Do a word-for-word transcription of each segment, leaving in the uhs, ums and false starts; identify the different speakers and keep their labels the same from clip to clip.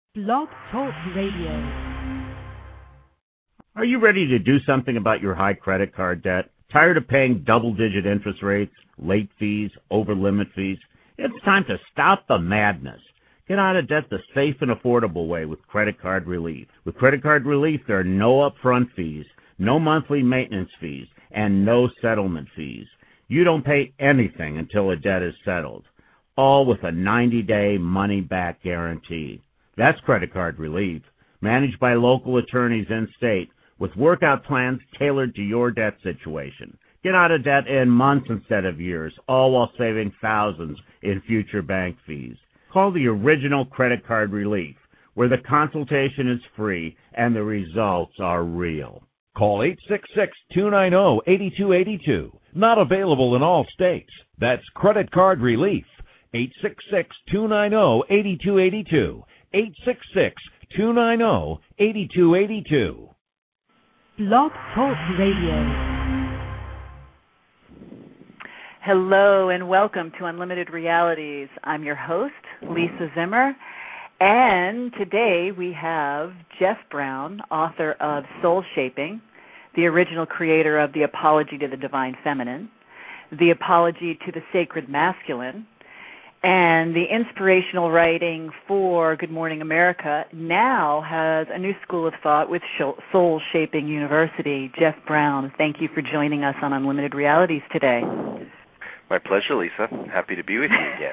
Speaker 1: Blog Talk Radio.
Speaker 2: Are you ready to do something about your high credit card debt? Tired of paying double-digit interest rates, late fees, over-limit fees? It's time to stop the madness. Get out of debt the safe and affordable way with Credit Card Relief. With Credit Card Relief, there are no upfront fees, no monthly maintenance fees, and no settlement fees. You don't pay anything until a debt is settled, all with a ninety-day money-back guarantee. That's Credit Card Relief, managed by local attorneys in-state, with workout plans tailored to your debt situation. Get out of debt in months instead of years, all while saving thousands in future bank fees. Call the original Credit Card Relief, where the consultation is free and the results are real.
Speaker 3: Call eight six six, two nine zero, eight two eight two. Not available in all states. That's Credit Card Relief. eight six six, two nine zero, eight two eight two. eight six six, two nine zero, eight two eight two.
Speaker 1: Blog Talk Radio.
Speaker 4: Hello and welcome to Unlimited Realities. I'm your host, Lisa Zimmer, and today we have Jeff Brown, author of Soul Shaping, the original creator of The Apology to the Divine Feminine, The Apology to the Sacred Masculine, and the inspirational writing for Good Morning America. Now has a new school of thought with Soul Shaping University. Jeff Brown, thank you for joining us on Unlimited Realities today.
Speaker 5: My pleasure, Lisa. Happy to be with you again.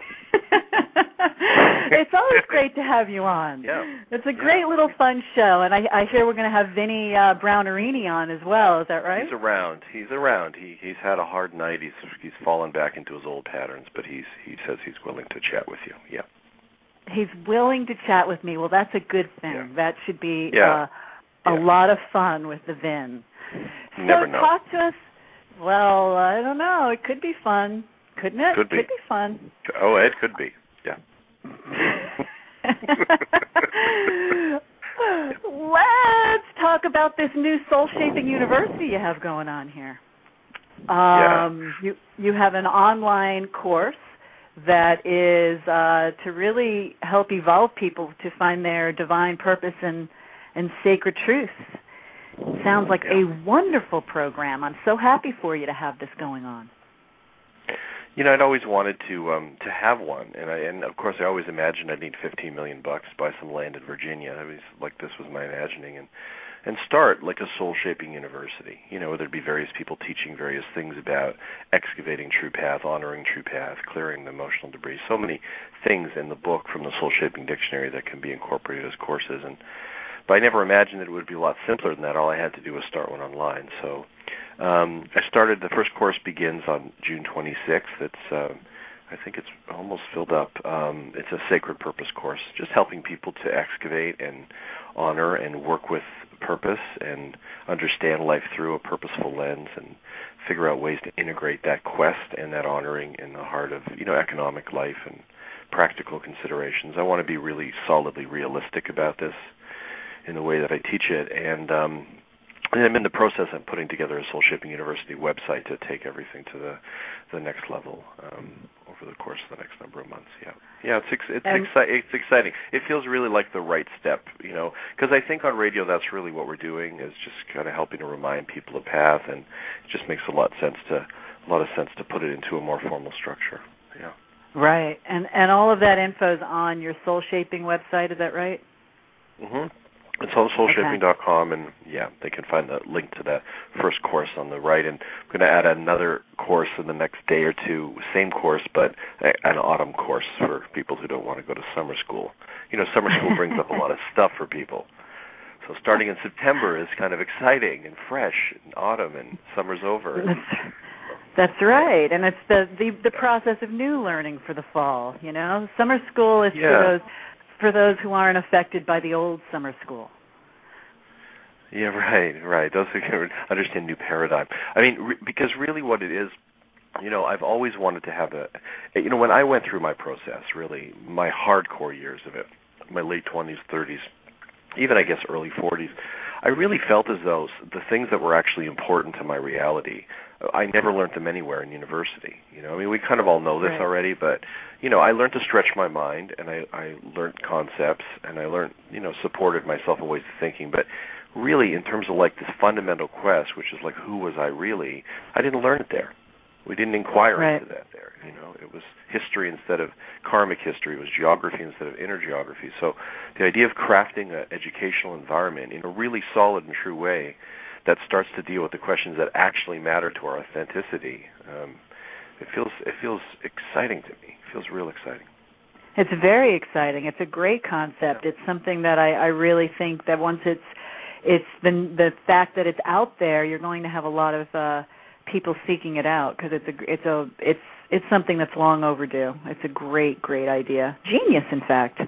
Speaker 4: It's always great to have you on.
Speaker 5: Yeah.
Speaker 4: It's a great
Speaker 5: yeah.
Speaker 4: little fun show, and I, I hear we're going to have Vinny uh, Brownerini on as well. Is that right?
Speaker 5: He's around. He's around. He he's had a hard night. He's he's fallen back into his old patterns, but he's he says he's willing to chat with you. Yeah.
Speaker 4: He's willing to chat with me. Well, that's a good thing.
Speaker 5: Yeah. That
Speaker 4: should be
Speaker 5: yeah.
Speaker 4: uh, a
Speaker 5: yeah.
Speaker 4: lot of fun with the Vin.
Speaker 5: You never
Speaker 4: so
Speaker 5: know.
Speaker 4: Talk to us. Well, I don't know. It could be fun, couldn't it?
Speaker 5: Could be.
Speaker 4: Could be fun.
Speaker 5: Oh, it could be. Yeah.
Speaker 4: Let's talk about this new Soul Shaping University you have going on here. Um,
Speaker 5: yeah.
Speaker 4: You you have an online course that is uh, to really help evolve people to find their divine purpose and, and sacred truths. Sounds like
Speaker 5: yeah.
Speaker 4: a wonderful program. I'm so happy for you to have this going on.
Speaker 5: You know, I'd always wanted to um, to have one, and I, and of course, I always imagined I'd need fifteen million bucks to buy some land in Virginia. I was like, this was my imagining, and and start like a soul shaping university. You know, there'd be various people teaching various things about excavating true path, honoring true path, clearing the emotional debris. So many things in the book from the Soul Shaping Dictionary that can be incorporated as courses, and but I never imagined that it would be a lot simpler than that. All I had to do was start one online. So. Um, I started, the first course begins on June twenty-sixth. It's, uh, I think it's almost filled up. Um, it's a sacred purpose course, just helping people to excavate and honor and work with purpose and understand life through a purposeful lens and figure out ways to integrate that quest and that honoring in the heart of, you know, economic life and practical considerations. I want to be really solidly realistic about this in the way that I teach it, and um, And I'm in the process of putting together a Soul Shaping University website to take everything to the the next level um, over the course of the next number of months. Yeah, yeah, it's ex- it's, exci- it's exciting. It feels really like the right step, you know, because I think on radio that's really what we're doing is just kind of helping to remind people of path, and it just makes a lot of sense to a lot of sense to put it into a more formal structure. Yeah.
Speaker 4: Right, and and all of that info is on your Soul Shaping website. Is that right?
Speaker 5: Mhm. It's on soul shaping dot com, and, yeah, they can find the link to that first course on the right. And I'm going to add another course in the next day or two, same course, but an autumn course for people who don't want to go to summer school. You know, summer school brings up a lot of stuff for people. So starting in September is kind of exciting and fresh, and autumn, and summer's over.
Speaker 4: That's, that's right, and it's the, the, the process of new learning for the fall, you know. Summer school is
Speaker 5: yeah.
Speaker 4: for those... for those who aren't affected by the old summer school.
Speaker 5: Yeah, right, right. Those who can understand new paradigm. I mean, re- because really what it is, you know, I've always wanted to have a, you know, when I went through my process, really, my hardcore years of it, my late twenties, thirties, even I guess early forties, I really felt as though the things that were actually important to my reality, I never learned them anywhere in university. You know, I mean, we kind of all know this
Speaker 4: right.
Speaker 5: already, but, you know, I learned to stretch my mind, and I, I learned concepts, and I learned, you know, supported myself in ways of thinking. But really, in terms of, like, this fundamental quest, which is, like, who was I really, I didn't learn it there. We didn't inquire
Speaker 4: right.
Speaker 5: into that there. You know, it was history instead of karmic history. It was geography instead of inner geography. So the idea of crafting an educational environment in a really solid and true way that starts to deal with the questions that actually matter to our authenticity, um, it feels it feels exciting to me. It feels real exciting.
Speaker 4: It's very exciting. It's a great concept. It's something that I, I really think that once it's it's the the fact that it's out there, you're going to have a lot of uh, people seeking it out because it's a it's a it's it's something that's long overdue. It's a great great idea, genius in fact.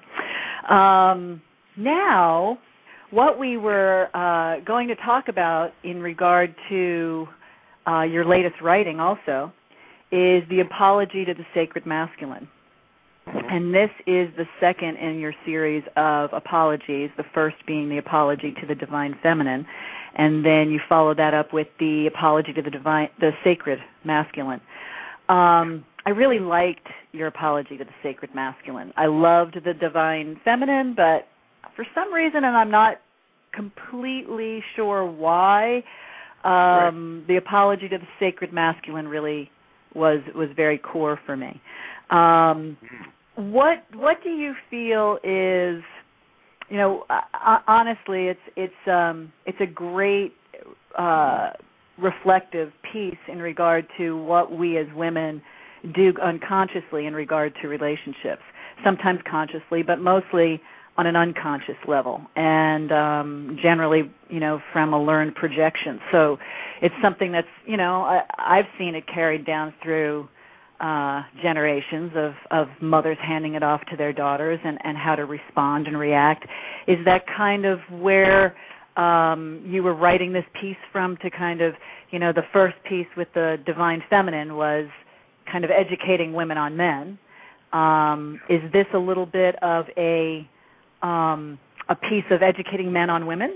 Speaker 4: Um, now. What we were uh, going to talk about in regard to uh, your latest writing also is the apology to the sacred masculine. And this is the second in your series of apologies, the first being the apology to the divine feminine, and then you follow that up with the apology to the divine, the sacred masculine. Um, I really liked your apology to the sacred masculine. I loved the divine feminine, but for some reason, and I'm not completely sure why, um, right. the apology to the sacred masculine really was was very core for me. Um, what what do you feel is, you know, uh, honestly, it's it's um, it's a great uh, reflective piece in regard to what we as women do unconsciously in regard to relationships. Sometimes consciously, but mostly on an unconscious level, and um, generally, you know, from a learned projection. So it's something that's, you know, I, I've seen it carried down through uh, generations of, of mothers handing it off to their daughters and, and how to respond and react. Is that kind of where um, you were writing this piece from, to kind of, you know, the first piece with the divine feminine was kind of educating women on men. Um, is this a little bit of a Um, a piece of educating men on women?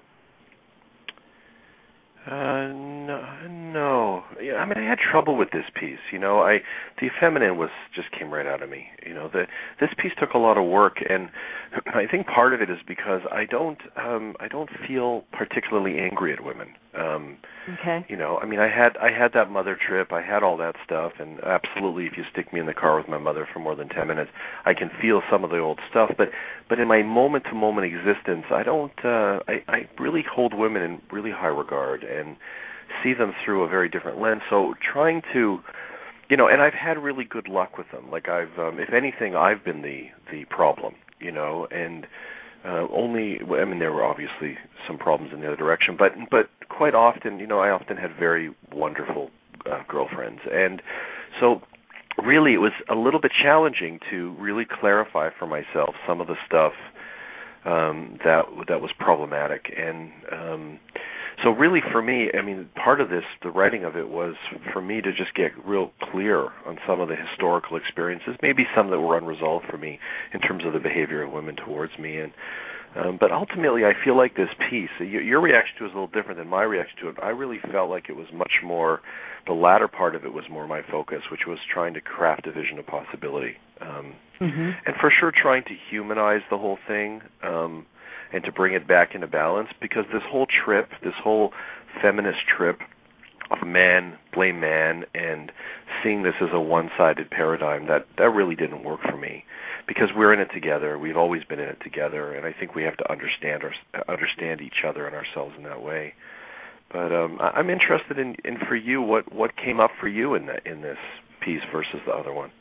Speaker 5: Uh, no, no. Yeah, I mean, I had trouble with this piece. You know, I the feminine was just came right out of me. You know, the this piece took a lot of work, and I think part of it is because I don't um, I don't feel particularly angry at women. Um,
Speaker 4: okay.
Speaker 5: You know, I mean, I had I had that mother trip, I had all that stuff, and absolutely, if you stick me in the car with my mother for more than ten minutes, I can feel some of the old stuff. But but in my moment-to-moment existence, I don't. Uh, I I really hold women in really high regard and see them through a very different lens. So trying to, you know, and I've had really good luck with them. Like I've, um, if anything, I've been the the problem, you know, and uh, only, I mean, there were obviously some problems in the other direction, but but quite often, you know, I often had very wonderful uh, girlfriends, and so really it was a little bit challenging to really clarify for myself some of the stuff um, that that was problematic, and um, so really for me, I mean, part of this, the writing of it, was for me to just get real clear on some of the historical experiences, maybe some that were unresolved for me in terms of the behavior of women towards me. And um, but ultimately, I feel like this piece, your, your reaction to it was a little different than my reaction to it. I really felt like it was much more, the latter part of it was more my focus, which was trying to craft a vision of possibility. Um, mm-hmm. And for sure trying to humanize the whole thing, um, and to bring it back into balance, because this whole trip, this whole feminist trip of man, blame man, and seeing this as a one-sided paradigm, that, that really didn't work for me, because we're in it together. We've always been in it together, and I think we have to understand our, understand each other and ourselves in that way. But um, I'm interested in, in for you, what, what came up for you in that, in this piece versus the other one?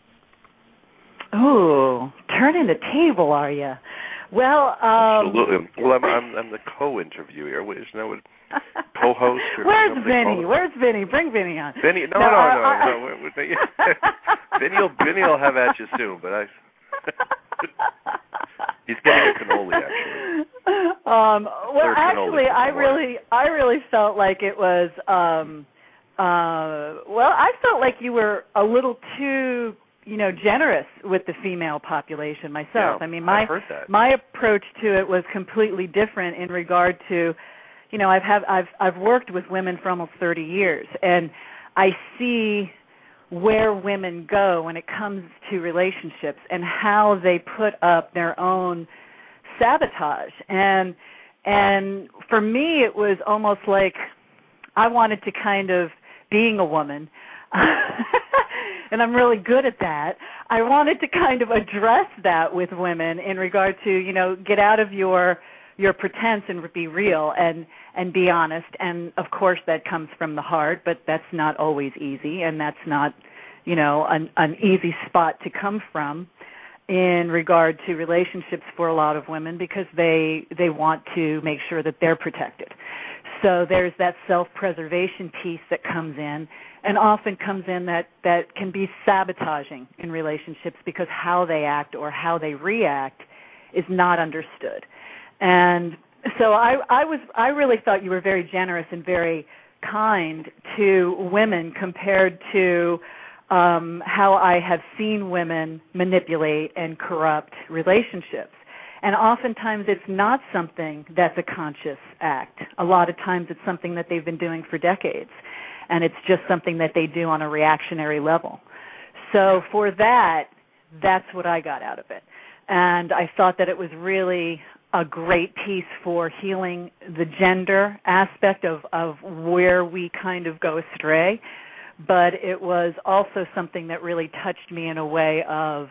Speaker 4: Oh, turning the table, are you? Well, um,
Speaker 5: absolutely. Well, I'm, I'm, I'm the co-interviewer. Isn't that what co-host? Or
Speaker 4: Where's Vinny? Where's Vinny? Bring Vinny on.
Speaker 5: Vinny? No, no, no, no. no, no. Vinny will Vinny will have at you soon, but I. He's getting a cannoli, actually.
Speaker 4: Um, well, Third actually, I really, I really felt like it was. Um, uh, well, I felt like you were a little too, you know, generous with the female population myself.
Speaker 5: Yeah,
Speaker 4: I mean, my
Speaker 5: I've heard that.
Speaker 4: my approach to it was completely different in regard to you know, I've have I've I've worked with women for almost thirty years, and I see where women go when it comes to relationships and how they put up their own sabotage. And and for me, it was almost like I wanted to kind of, being a woman, and I'm really good at that, I wanted to kind of address that with women in regard to, you know, get out of your your pretense and be real and, and be honest. And, of course, that comes from the heart, but that's not always easy, and that's not, you know, an, an easy spot to come from in regard to relationships for a lot of women, because they they want to make sure that they're protected. So there's that self-preservation piece that comes in, and often comes in that, that can be sabotaging in relationships, because how they act or how they react is not understood. And so I, I was I really thought you were very generous and very kind to women compared to um, how I have seen women manipulate and corrupt relationships. And oftentimes it's not something that's a conscious act. A lot of times it's something that they've been doing for decades, and it's just something that they do on a reactionary level. So for that, that's what I got out of it. And I thought that it was really a great piece for healing the gender aspect of, of where we kind of go astray. But it was also something that really touched me in a way of,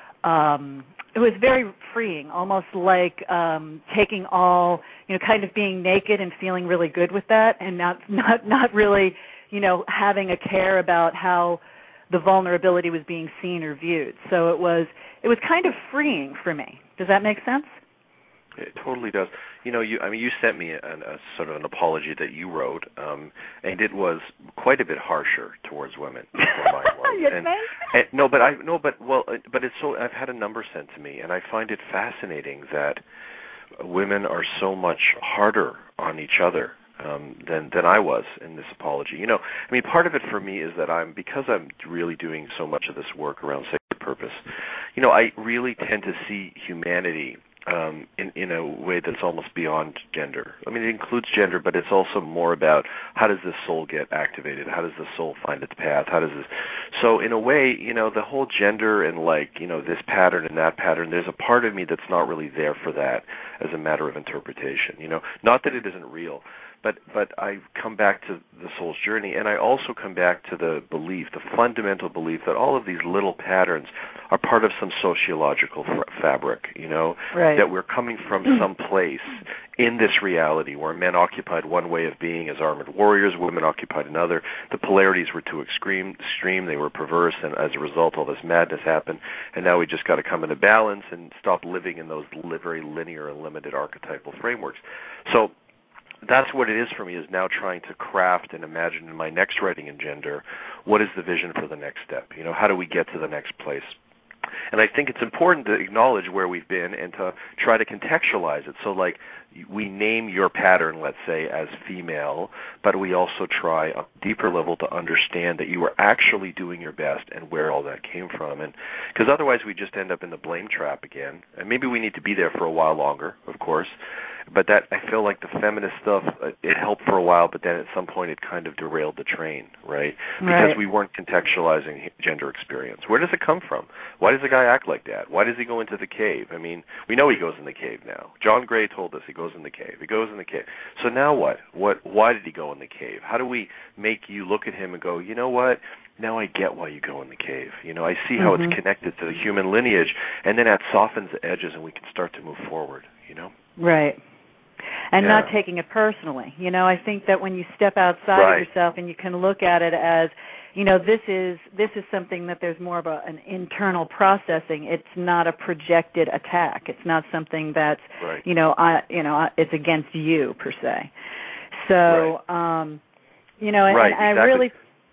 Speaker 4: um, it was very freeing, almost like um, taking all, you know, kind of being naked and feeling really good with that, and not, not, not really, you know, having a care about how the vulnerability was being seen or viewed. So it was, it was kind of freeing for me. Does that make sense?
Speaker 5: It totally does. You know, you I mean, you sent me a, a sort of an apology that you wrote, um, and it was quite a bit harsher towards women than mine was.
Speaker 4: You
Speaker 5: and,
Speaker 4: think?
Speaker 5: and, no, but I no, but well, but it's so. I've had a number sent to me, and I find it fascinating that women are so much harder on each other um, than than I was in this apology. You know, I mean, part of it for me is that I'm because I'm really doing so much of this work around sacred purpose. You know, I really tend to see humanity Um, in, in a way that's almost beyond gender. I mean, it includes gender, but it's also more about how does the soul get activated? How does the soul find its path? How does this? So in a way, you know, the whole gender and like, you know, this pattern and that pattern, there's a part of me that's not really there for that as a matter of interpretation. You know, not that it isn't real, but but I come back to the soul's journey, and I also come back to the belief, the fundamental belief that all of these little patterns are part of some sociological f- fabric, you know,
Speaker 4: right.
Speaker 5: that we're coming from some place in this reality where men occupied one way of being as armored warriors, women occupied another. The polarities were too extreme, extreme, they were perverse, and as a result, all this madness happened. And now we just got to come into balance and stop living in those li- very linear and limited archetypal frameworks. So that's what it is for me, is now trying to craft and imagine in my next writing in gender, what is the vision for the next step? You know, how do we get to the next place? And I think it's important to acknowledge where we've been and to try to contextualize it. So, like, we name your pattern, let's say, as female, but we also try on a deeper level to understand that you are actually doing your best and where all that came from. And because otherwise we just end up in the blame trap again. And maybe we need to be there for a while longer, of course. But that, I feel like the feminist stuff, it helped for a while, but then at some point it kind of derailed the train, right? Because
Speaker 4: right.
Speaker 5: we weren't contextualizing gender experience. Where does it come from? Why does a guy act like that? Why does he go into the cave? I mean, we know he goes in the cave now. John Gray told us he goes in the cave. He goes in the cave. So now what? What? Why did he go in the cave? How do we make you look at him and go, you know what? Now I get why you go in the cave. You know, I see how
Speaker 4: mm-hmm.
Speaker 5: it's connected to the human lineage, and then that softens the edges and we can start to move forward, you know?
Speaker 4: Right. And
Speaker 5: yeah.
Speaker 4: not taking it personally. You know, I think that when you step outside
Speaker 5: right.
Speaker 4: of yourself and you can look at it as, you know, this is this is something that there's more of a, an internal processing. It's not a projected attack. It's not something that's,
Speaker 5: right.
Speaker 4: you know, I, you know, it's against you per se. So,
Speaker 5: right.
Speaker 4: um, you know, and,
Speaker 5: right,
Speaker 4: and I
Speaker 5: exactly.
Speaker 4: really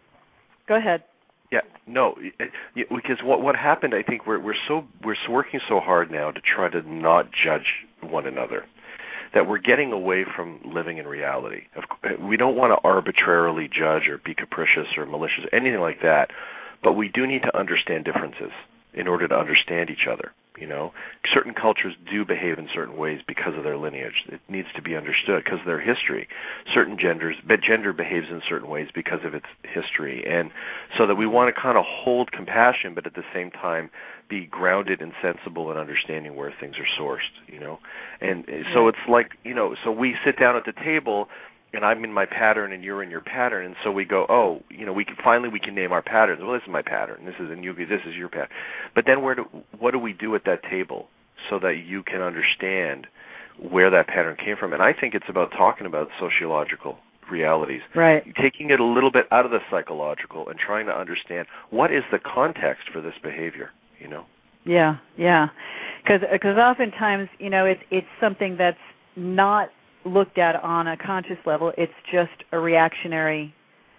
Speaker 4: go ahead.
Speaker 5: Yeah, no, because what what happened, I think we're we're so we're working so hard now to try to not judge one another, that we're getting away from living in reality. We don't want to arbitrarily judge or be capricious or malicious, anything like that, but we do need to understand differences in order to understand each other. You know, certain cultures do behave in certain ways because of their lineage. It needs to be understood because of their history. Certain genders, but gender behaves in certain ways because of its history, and so that we want to kind of hold compassion, but at the same time be grounded and sensible in understanding where things are sourced. You know, and so it's like, you know, so we sit down at the table. And I'm in my pattern, and you're in your pattern, and so we go, oh, you know, we can finally we can name our patterns. Well, this is my pattern. This is in Yugi. This is your pattern. But then, where do what do we do at that table so that you can understand where that pattern came from? And I think it's about talking about sociological realities,
Speaker 4: right?
Speaker 5: Taking it a little bit out of the psychological and trying to understand what is the context for this behavior. You know?
Speaker 4: Yeah, yeah. Because because oftentimes, you know, it's it's something that's not looked at on a conscious level. It's just a reactionary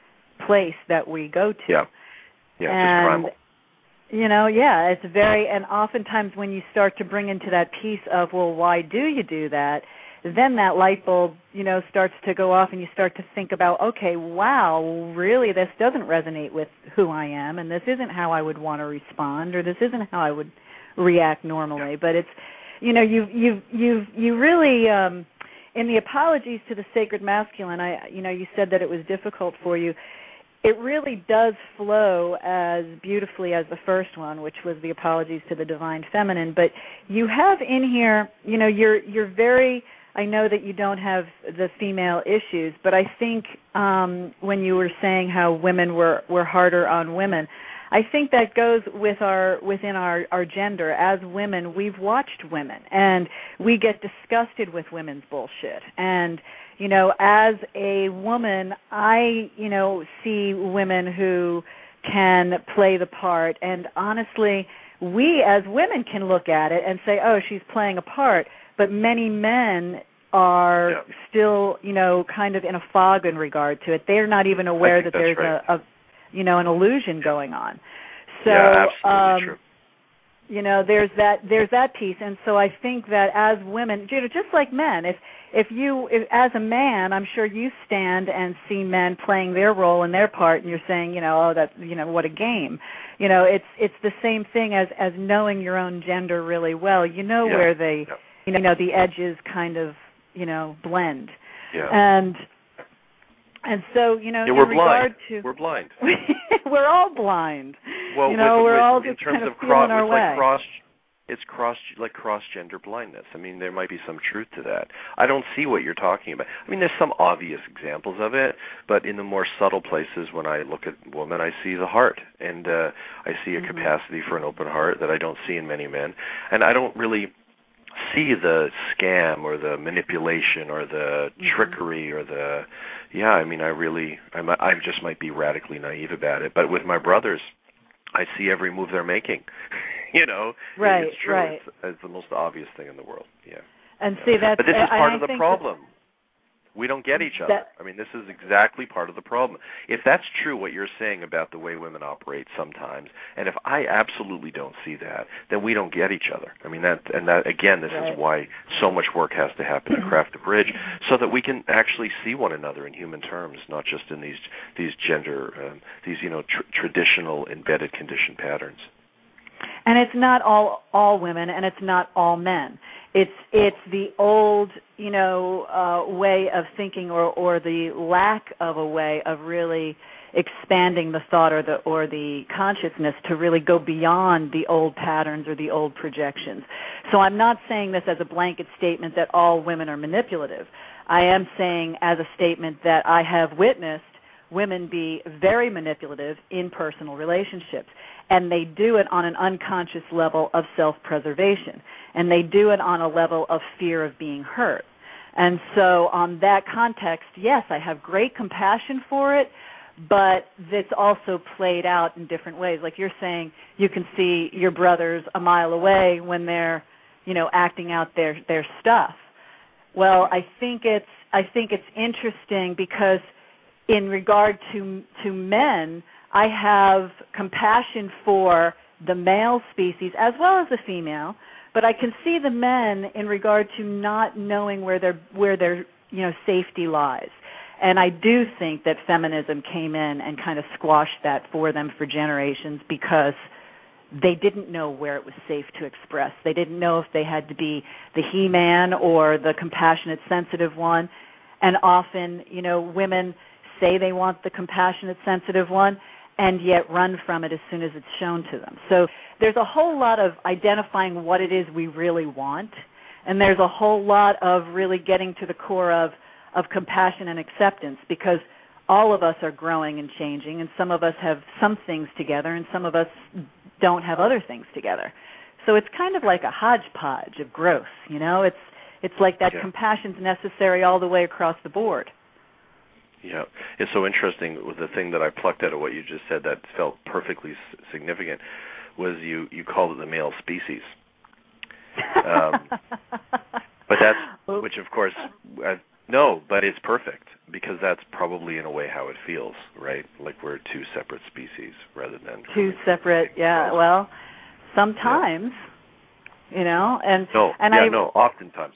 Speaker 4: place that we go to.
Speaker 5: Yeah, yeah,
Speaker 4: and,
Speaker 5: just primal.
Speaker 4: You know, yeah, it's very, and oftentimes when you start to bring into that piece of, well, why do you do that, then that light bulb, you know, starts to go off and you start to think about, okay, wow, really this doesn't resonate with who I am, and this isn't how I would want to respond, or this isn't how I would react normally.
Speaker 5: Yeah.
Speaker 4: But it's, you know, you've, you've, you've, you really, um, in the Apologies to the Sacred Masculine, I, you know, you said that it was difficult for you. It really does flow as beautifully as the first one, which was the Apologies to the Divine Feminine. But you have in here, you know, you're you're very. I know that you don't have the female issues, but I think um, when you were saying how women were, were harder on women, I think that goes with our within our, our gender. As women, we've watched women, and we get disgusted with women's bullshit. And, you know, as a woman, I, you know, see women who can play the part. And honestly, we as women can look at it and say, oh, she's playing a part. But many men are
Speaker 5: yeah.
Speaker 4: still, you know, kind of in a fog in regard to it. They're not even aware that there's
Speaker 5: right.
Speaker 4: a, a you know, an illusion going on. So,
Speaker 5: yeah, absolutely
Speaker 4: um,
Speaker 5: true.
Speaker 4: You know, there's that there's that piece, and so I think that as women, you know, just like men, if if you if, as a man, I'm sure you stand and see men playing their role and their part, and you're saying, you know, oh, that, you know, what a game. You know, it's it's the same thing as as knowing your own gender really well. You know
Speaker 5: yeah.
Speaker 4: where they,
Speaker 5: yeah.
Speaker 4: you know, the edges kind of, you know, blend.
Speaker 5: Yeah.
Speaker 4: And. And so, you know,
Speaker 5: yeah,
Speaker 4: in
Speaker 5: we're
Speaker 4: regard
Speaker 5: blind.
Speaker 4: to
Speaker 5: we're blind.
Speaker 4: we're all blind.
Speaker 5: Well,
Speaker 4: you know,
Speaker 5: with,
Speaker 4: we're
Speaker 5: with,
Speaker 4: all
Speaker 5: in
Speaker 4: just
Speaker 5: terms
Speaker 4: kind of,
Speaker 5: of
Speaker 4: feeling
Speaker 5: cross,
Speaker 4: our
Speaker 5: it's
Speaker 4: way.
Speaker 5: like cross. It's cross like cross gender blindness. I mean, there might be some truth to that. I don't see what you're talking about. I mean, there's some obvious examples of it, but in the more subtle places, when I look at women, I see the heart, and uh, I see a
Speaker 4: mm-hmm.
Speaker 5: capacity for an open heart that I don't see in many men, and I don't really see the scam or the manipulation or the mm-hmm. trickery or the yeah I mean I really I I just might be radically naive about it, but with my brothers I see every move they're making. You know,
Speaker 4: right
Speaker 5: it's true.
Speaker 4: right
Speaker 5: It's, it's the most obvious thing in the world. Yeah,
Speaker 4: and
Speaker 5: yeah.
Speaker 4: see that's
Speaker 5: but this is part
Speaker 4: I,
Speaker 5: of the
Speaker 4: I
Speaker 5: problem. We don't get each other.
Speaker 4: That,
Speaker 5: I mean, this is exactly part of the problem. If that's true, what you're saying about the way women operate sometimes, and if I absolutely don't see that, then we don't get each other. I mean, that and that again, this
Speaker 4: right.
Speaker 5: is why so much work has to happen to craft the bridge, so that we can actually see one another in human terms, not just in these these gender, um, these you know tr- traditional embedded conditioned patterns.
Speaker 4: And it's not all all women, and it's not all men. It's it's the old, you know, uh, way of thinking, or, or the lack of a way of really expanding the thought or the or the consciousness to really go beyond the old patterns or the old projections. So I'm not saying this as a blanket statement that all women are manipulative. I am saying as a statement that I have witnessed women be very manipulative in personal relationships. And they do it on an unconscious level of self-preservation. And they do it on a level of fear of being hurt. And so on that context, yes, I have great compassion for it, but it's also played out in different ways. Like you're saying, you can see your brothers a mile away when they're, you know, acting out their, their stuff. Well, I think it's I think it's interesting because in regard to to men, I have compassion for the male species as well as the female, but I can see the men in regard to not knowing where their where their you know safety lies. And I do think that feminism came in and kind of squashed that for them for generations because they didn't know where it was safe to express. They didn't know if they had to be the he-man or the compassionate, sensitive one. And often, you know, women say they want the compassionate, sensitive one, and yet run from it as soon as it's shown to them. So there's a whole lot of identifying what it is we really want, and there's a whole lot of really getting to the core of, of compassion and acceptance, because all of us are growing and changing, and some of us have some things together, and some of us don't have other things together. So it's kind of like a hodgepodge of growth, you know? It's it's like that
Speaker 5: yeah.
Speaker 4: compassion's necessary all the way across the board.
Speaker 5: Yeah. It's so interesting. With the thing that I plucked out of what you just said that felt perfectly s- significant was you, you called it the male species. Um, but that's, which of course, uh, no, but it's perfect, because that's probably in a way how it feels, right? Like we're two separate species rather than
Speaker 4: two separate. Yeah.
Speaker 5: else.
Speaker 4: Well, sometimes, yeah. you know, and
Speaker 5: no,
Speaker 4: and
Speaker 5: yeah,
Speaker 4: I
Speaker 5: no, oftentimes,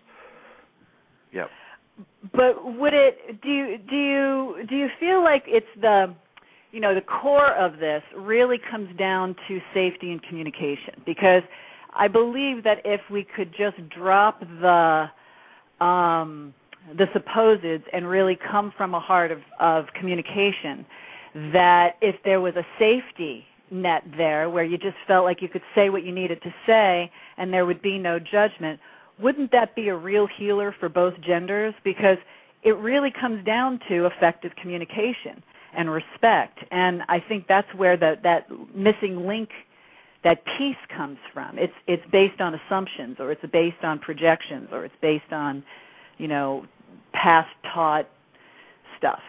Speaker 5: yeah.
Speaker 4: But would it? Do you do you do you feel like it's the, you know, the core of this really comes down to safety and communication? Because I believe that if we could just drop the um, the supposeds and really come from a heart of, of communication, that if there was a safety net there where you just felt like you could say what you needed to say and there would be no judgment, wouldn't that be a real healer for both genders? Because it really comes down to effective communication and respect. And I think that's where the, that missing link, that piece comes from. It's it's based on assumptions, or it's based on projections, or it's based on, you know, past taught stuff.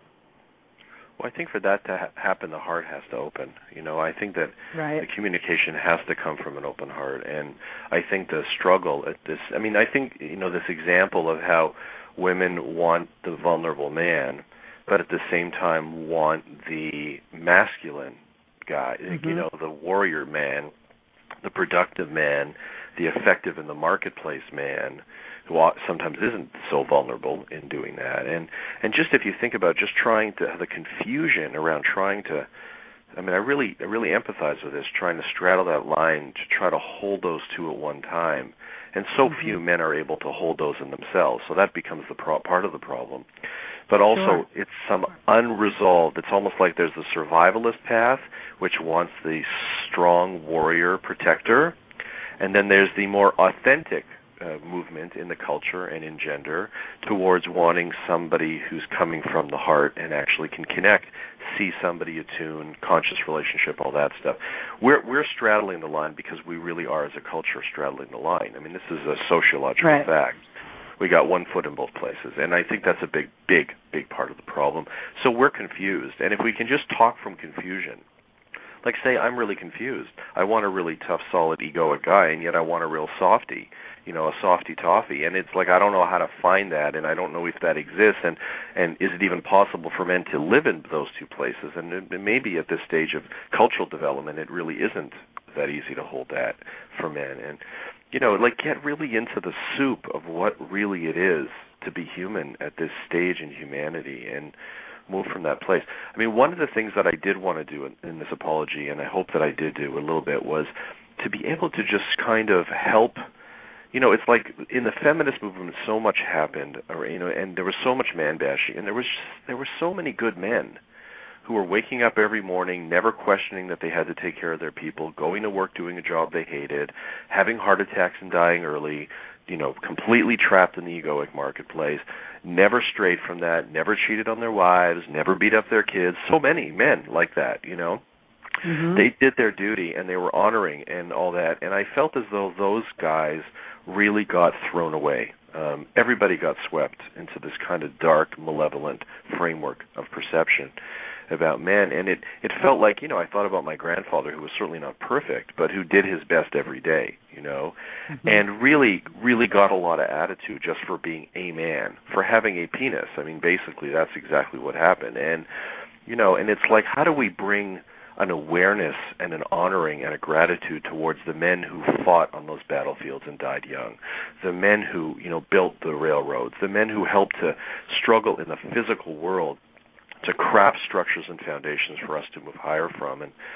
Speaker 5: Well, I think for that to ha- happen, the heart has to open. You know, I think that
Speaker 4: right.
Speaker 5: the communication has to come from an open heart. And I think the struggle at this, I mean, I think, you know, this example of how women want the vulnerable man, but at the same time want the masculine guy, mm-hmm. you know, the warrior man, the productive man, the effective in the marketplace man, who sometimes isn't so vulnerable in doing that. And and just if you think about just trying to, the confusion around trying to, I mean, I really I really empathize with this, trying to straddle that line to try to hold those two at one time. And so mm-hmm. few men are able to hold those in themselves. So that becomes the pro- part of the problem. But also,
Speaker 4: sure.
Speaker 5: it's some unresolved, it's almost like there's the survivalist path, which wants the strong warrior protector, and then there's the more authentic Uh, movement in the culture and in gender towards wanting somebody who's coming from the heart and actually can connect, see somebody attuned, conscious relationship, all that stuff. We're we're straddling the line because we really are, as a culture, straddling the line. I mean, this is a sociological
Speaker 4: right.
Speaker 5: fact. We got one foot in both places, and I think that's a big, big, big part of the problem. So we're confused, and if we can just talk from confusion, like say, I'm really confused. I want a really tough, solid, egoic guy, and yet I want a real softie, you know, a softy toffee. And it's like I don't know how to find that, and I don't know if that exists, and, and is it even possible for men to live in those two places? And it, maybe at this stage of cultural development, it really isn't that easy to hold that for men. And, you know, like get really into the soup of what really it is to be human at this stage in humanity, and move from that place. I mean, one of the things that I did want to do in, in this apology, and I hope that I did do a little bit, was to be able to just kind of help. You know, it's like in the feminist movement, so much happened, or, you know, and there was so much man bashing, and there was just, there were so many good men who were waking up every morning, never questioning that they had to take care of their people, going to work, doing a job they hated, having heart attacks and dying early, you know, completely trapped in the egoic marketplace, never strayed from that, never cheated on their wives, never beat up their kids. So many men like that, you know. Mm-hmm. They did their duty, and they were honoring and all that. And I felt as though those guys really got thrown away. Um, everybody got swept into this kind of dark, malevolent framework of perception about men. And it, it felt like, you know, I thought about my grandfather, who was certainly not perfect, but who did his best every day, you know, mm-hmm. and really, really got a lot of attitude just for being a man, for having a penis. I mean, basically, that's exactly what happened. And, you know, and it's like, how do we bring an awareness and an honoring and a gratitude towards the men who fought on those battlefields and died young, the men who, you know, built the railroads, the men who helped to struggle in the physical world to craft structures and foundations for us to move higher from. And,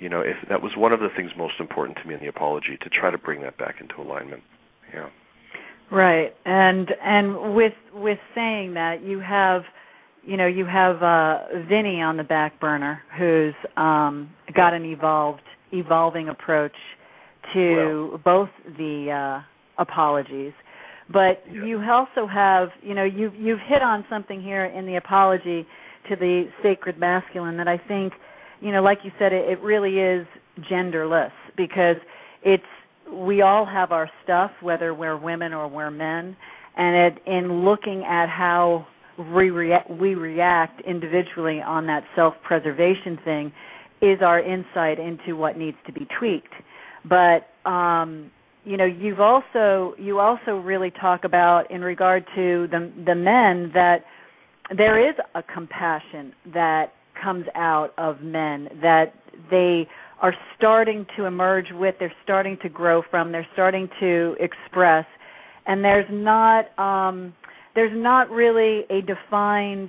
Speaker 5: You know, if that was one of the things most important to me in the apology, to try to bring that back into alignment. Yeah.
Speaker 4: Right. And and with with saying that, you have, you know, you have uh, Vinny on the back burner, who's um, got an evolved, evolving approach to well. both the uh, apologies. But yeah. you also have, you know, you've, you've hit on something here in the apology to the sacred masculine that I think, you know, like you said, it, it really is genderless, because it's, we all have our stuff, whether we're women or we're men, and it, in looking at how we react, we react individually on that self-preservation thing is our insight into what needs to be tweaked. But um, you know, you've also you also really talk about, in regard to the the men, that there is a compassion that comes out of men that they are starting to emerge with, they're starting to grow from, they're starting to express, and there's not um, there's not really a defined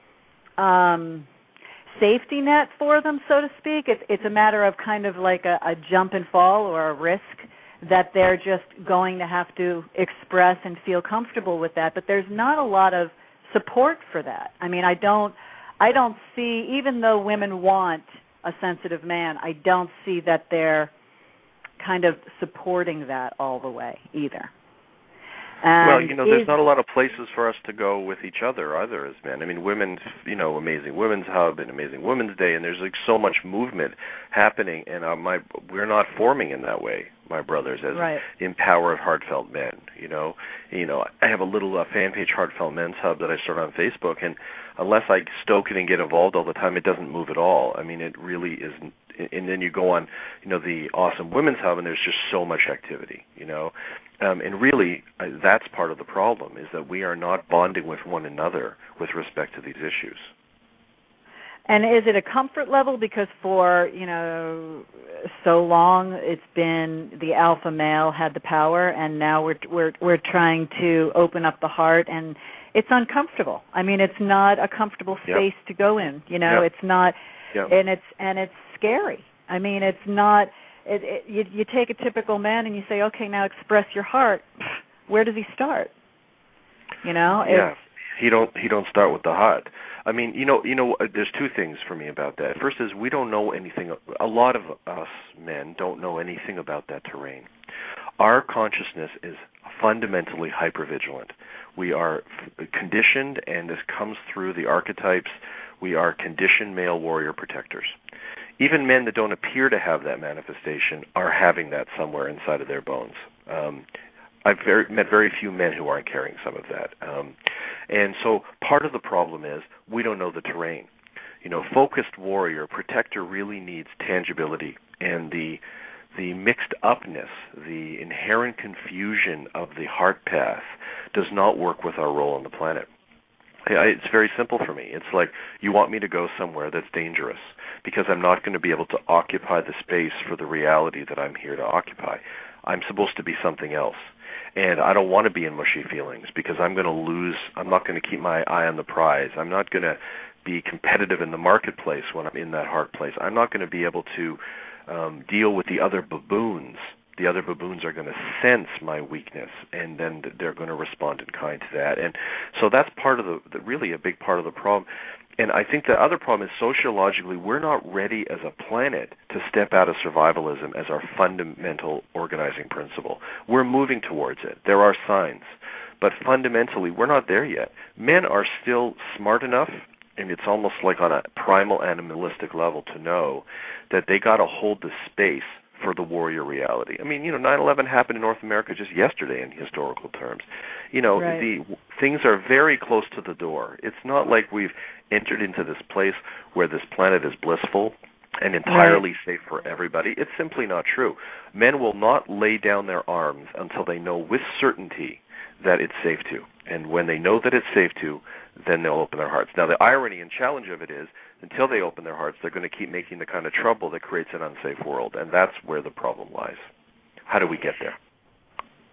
Speaker 4: um, safety net for them, so to speak. It's it's a matter of kind of like a, a jump and fall, or a risk that they're just going to have to express and feel comfortable with that. But there's not a lot of support for that. I mean, I don't I don't see, even though women want a sensitive man, I don't see that they're kind of supporting that all the way either. And
Speaker 5: well, you know, there's not a lot of places for us to go with each other either as men. I mean, women's, you know, Amazing Women's Hub and Amazing Women's Day, and there's like so much movement happening, and uh, my we're not forming in that way, my brothers, as
Speaker 4: right.
Speaker 5: empowered, heartfelt men. You know, you know, I have a little uh, fan page, Heartfelt Men's Hub, that I started on Facebook, and unless I stoke it and get involved all the time, it doesn't move at all. I mean, it really isn't. And then you go on, you know, the Awesome Women's Hub, and there's just so much activity, you know. Um, and really, uh, that's part of the problem, is that we are not bonding with one another with respect to these issues.
Speaker 4: And is it a comfort level? Because for, you know, so long it's been the alpha male had the power, and now we're we're we're trying to open up the heart, and it's uncomfortable. I mean, it's not a comfortable space yep. to go in. You know, yep. it's not, yep. and it's and it's scary. I mean, it's not. It, it, you, you take a typical man and you say, okay, now express your heart. Where does he start? You know,
Speaker 5: yeah,
Speaker 4: it's,
Speaker 5: he don't he don't start with the heart. I mean, you know, you know, there's two things for me about that. First is we don't know anything. A lot of us men don't know anything about that terrain. Our consciousness is fundamentally hypervigilant. We are conditioned, and this comes through the archetypes. We are conditioned male warrior protectors. Even men that don't appear to have that manifestation are having that somewhere inside of their bones. Um, I've very, met very few men who aren't carrying some of that. Um, and so part of the problem is we don't know the terrain. You know, focused warrior, protector really needs tangibility, and the the mixed upness, the inherent confusion of the heart path does not work with our role on the planet. It's very simple for me. It's like, you want me to go somewhere that's dangerous because I'm not going to be able to occupy the space for the reality that I'm here to occupy. I'm supposed to be something else. And I don't want to be in mushy feelings because I'm going to lose, I'm not going to keep my eye on the prize. I'm not going to be competitive in the marketplace when I'm in that heart place. I'm not going to be able to um, deal with the other baboons. The other baboons are going to sense my weakness, and then they're going to respond in kind to that. And so that's part of the, the really a big part of the problem. And I think the other problem is sociologically, we're not ready as a planet to step out of survivalism as our fundamental organizing principle. We're moving towards it. There are signs. But fundamentally, we're not there yet. Men are still smart enough, and it's almost like on a primal animalistic level, to know that they got to hold the space for the warrior reality. I mean, you know, nine eleven happened in North America just yesterday in historical terms. You know,
Speaker 4: right.
Speaker 5: the things are very close to the door. It's not like we've entered into this place where this planet is blissful and entirely right. safe for everybody. It's simply not true. Men will not lay down their arms until they know with certainty that it's safe to. And when they know that it's safe to, then they'll open their hearts. Now, the irony and challenge of it is, until they open their hearts, they're going to keep making the kind of trouble that creates an unsafe world, and that's where the problem lies. How do we get there?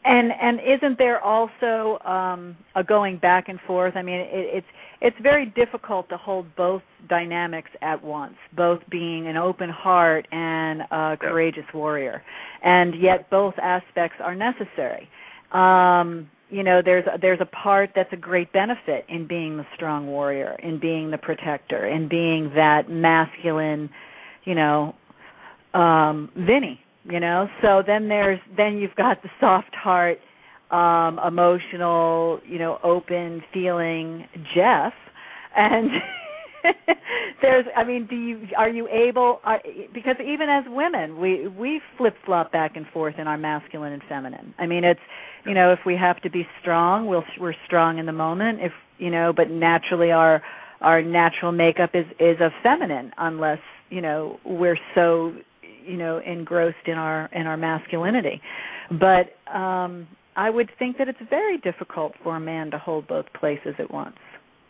Speaker 4: And and isn't there also um, a going back and forth? I mean, it, it's it's very difficult to hold both dynamics at once, both being an open heart and a courageous warrior, and yet both aspects are necessary. Um, you know, there's there's a part that's a great benefit in being the strong warrior, in being the protector, in being that masculine, you know, um, Vinny. You know, so then there's then you've got the soft heart, um, emotional, you know, open feeling Jeff, and there's, I mean, do you are you able? Are, because even as women, we we flip flop back and forth in our masculine and feminine. I mean, it's, you know, if we have to be strong, we'll we're strong in the moment. If you know, but naturally our our natural makeup is is of feminine, unless you know we're so, you know, engrossed in our in our masculinity. But um, I would think that it's very difficult for a man to hold both places at once.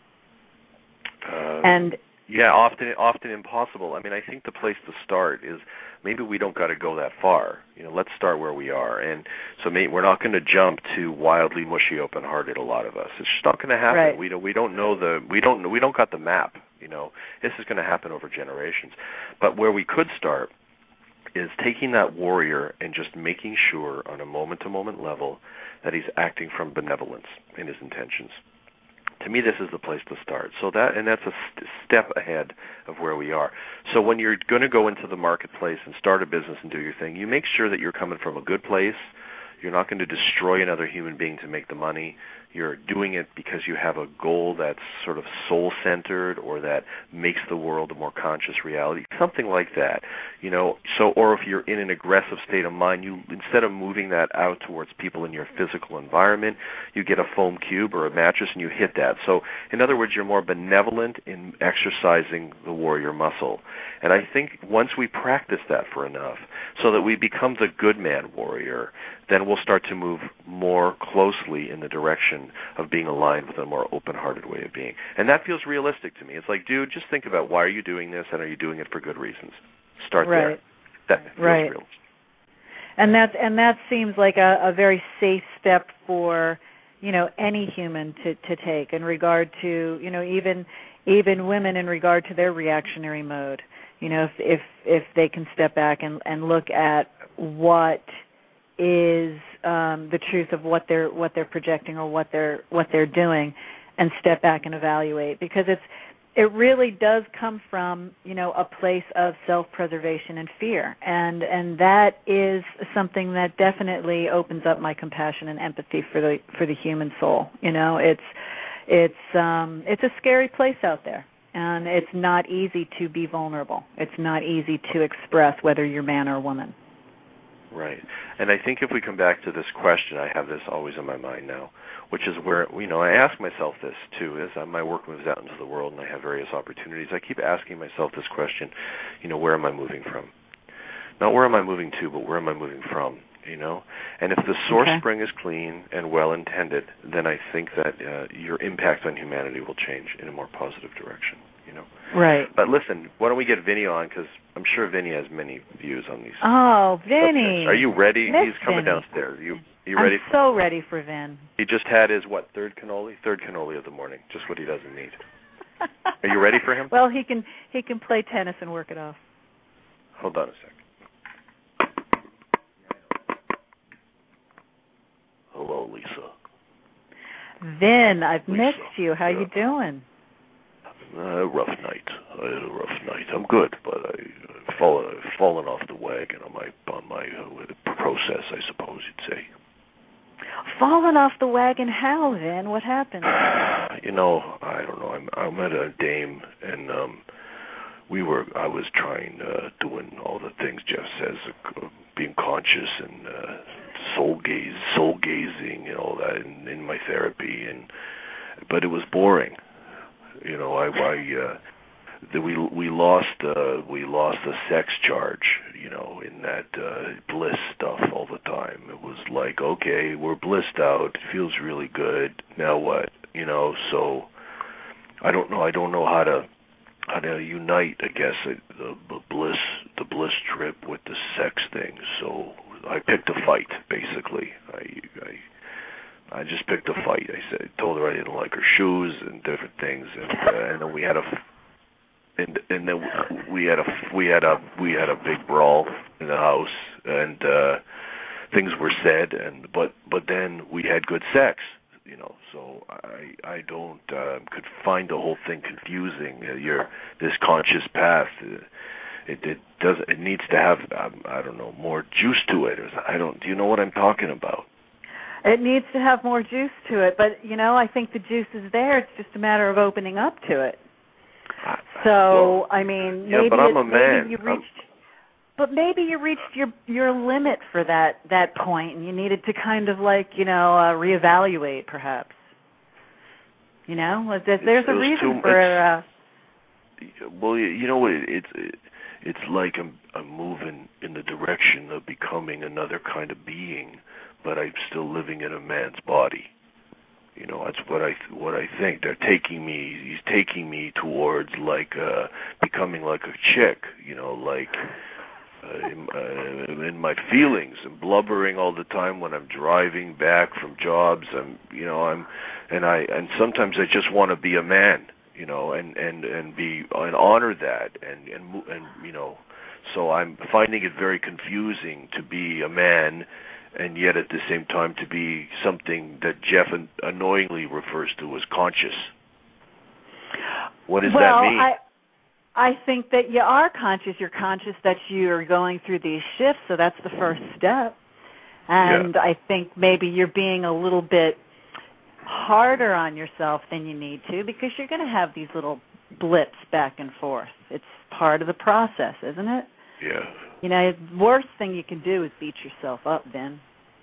Speaker 5: Uh,
Speaker 4: and
Speaker 5: yeah, often often impossible. I mean, I think the place to start is maybe we don't got to go that far. You know, let's start where we are. And so maybe we're not going to jump to wildly mushy, open-hearted. A lot of us, it's just not going to happen.
Speaker 4: Right.
Speaker 5: We don't we don't know the we don't we don't got the map. You know, this is going to happen over generations. But where we could start is taking that warrior and just making sure on a moment-to-moment level that he's acting from benevolence in his intentions. To me, this is the place to start. So that, and that's a st- step ahead of where we are. So when you're going to go into the marketplace and start a business and do your thing, you make sure that you're coming from a good place. You're not going to destroy another human being to make the money. You're doing it because you have a goal that's sort of soul-centered or that makes the world a more conscious reality, something like that. You know, so, or if you're in an aggressive state of mind, you, instead of moving that out towards people in your physical environment, you get a foam cube or a mattress and you hit that. So, in other words, you're more benevolent in exercising the warrior muscle. And I think once we practice that for enough, so that we become the good man warrior, then we'll start to move more closely in the direction of being aligned with a more open-hearted way of being. And that feels realistic to me. It's like, dude, just think about why are you doing this, and are you doing it for good reasons? Start
Speaker 4: right.
Speaker 5: there. That feels
Speaker 4: right.
Speaker 5: real.
Speaker 4: And that and that seems like a, a very safe step for, you know, any human to, to take in regard to, you know, even even women in regard to their reactionary mode. You know, if if, if they can step back and, and look at what is um, the truth of what they're what they're projecting or what they're what they're doing, and step back and evaluate, because it's it really does come from, you know, a place of self-preservation and fear, and and that is something that definitely opens up my compassion and empathy for the for the human soul. You know, it's it's um, it's a scary place out there, and it's not easy to be vulnerable. It's not easy to express whether you're man or woman.
Speaker 5: Right. And I think if we come back to this question, I have this always in my mind now, which is where, you know, I ask myself this, too, as my work moves out into the world and I have various opportunities. I keep asking myself this question, you know, where am I moving from? Not where am I moving to, but where am I moving from, you know? And if the source
Speaker 4: okay.
Speaker 5: spring is clean and well-intended, then I think that uh, your impact on humanity will change in a more positive direction, you know?
Speaker 4: Right.
Speaker 5: But listen, why don't we get Vinny on, because I'm sure Vinny has many views on these.
Speaker 4: Oh, Vinny.
Speaker 5: Subjects. Are you ready?
Speaker 4: Miss
Speaker 5: He's coming
Speaker 4: Vinny.
Speaker 5: downstairs. You you ready?
Speaker 4: I'm so ready for Vin.
Speaker 5: He just had his, what, third cannoli? Third cannoli of the morning, just what he doesn't need. Are you ready for him?
Speaker 4: Well, he can he can play tennis and work it off.
Speaker 5: Hold on a sec. Hello, Lisa.
Speaker 4: Vin, I've
Speaker 5: Lisa.
Speaker 4: missed you. How
Speaker 5: Yeah.
Speaker 4: you doing?
Speaker 5: Uh, rough night. I had a rough night. I'm good, but I, I've, fallen, I've fallen off the wagon on my on my uh, process, I suppose you'd say.
Speaker 4: Fallen off the wagon? How, Vin? What happened?
Speaker 5: You know, I don't know. I'm I'm at a dame, and um, we were. I was trying, uh, doing all the things Jeff says, uh, being conscious and uh, soul gaze, soul gazing, and all that in, in my therapy, and but it was boring. You know, I, I uh, the, we we lost uh, we lost the sex charge. You know, in that uh, bliss stuff all the time. It was like, okay, we're blissed out. It feels really good. Now what? You know, so I don't know. I don't know how to how to unite. I guess the, the bliss the bliss trip with the sex thing. So I picked a fight, basically. I I I just picked a fight. I said, told her I didn't like her shoes and different things, and uh, and then we had a and and then we had a we had a we had a big brawl in the house, and uh, things were said, and but but then we had good sex. You know, so I I don't uh, could find the whole thing confusing. Uh, your this conscious path, uh, it it does it needs to have um, I don't know more juice to it. Or I don't. Do you know what I'm talking about?
Speaker 4: It needs to have more juice to it, but you know I think the juice is there. It's just a matter of opening up to it. So
Speaker 5: well,
Speaker 4: I mean,
Speaker 5: yeah,
Speaker 4: maybe
Speaker 5: but I'm
Speaker 4: it,
Speaker 5: a man.
Speaker 4: maybe you reached.
Speaker 5: I'm,
Speaker 4: But maybe you reached your your limit for that that point, and you needed to kind of like you know uh, reevaluate, perhaps. You know, there's, there's a reason
Speaker 5: too,
Speaker 4: for. Uh,
Speaker 5: well, you know what? It, it's it, it's like I'm I'm moving in the direction of becoming another kind of being, but I'm still living in a man's body. You know, that's what I what I think. They're taking me. He's taking me towards like uh, becoming like a chick. You know, like. Uh, in, uh, in my feelings and blubbering all the time when I'm driving back from jobs. I'm, you know, I'm, and I, and sometimes I just want to be a man, you know, and and and be and honor that, and and and you know, so I'm finding it very confusing to be a man, and yet at the same time to be something that Jeff annoyingly refers to as conscious. What does
Speaker 4: well,
Speaker 5: that mean?
Speaker 4: I, I think that you are conscious. You're conscious that you're going through these shifts, so that's the first step. And
Speaker 5: yeah.
Speaker 4: I think maybe you're being a little bit harder on yourself than you need to, because you're going to have these little blips back and forth. It's part of the process, isn't it?
Speaker 5: Yeah.
Speaker 4: You know, the worst thing you can do is beat yourself up, Ben.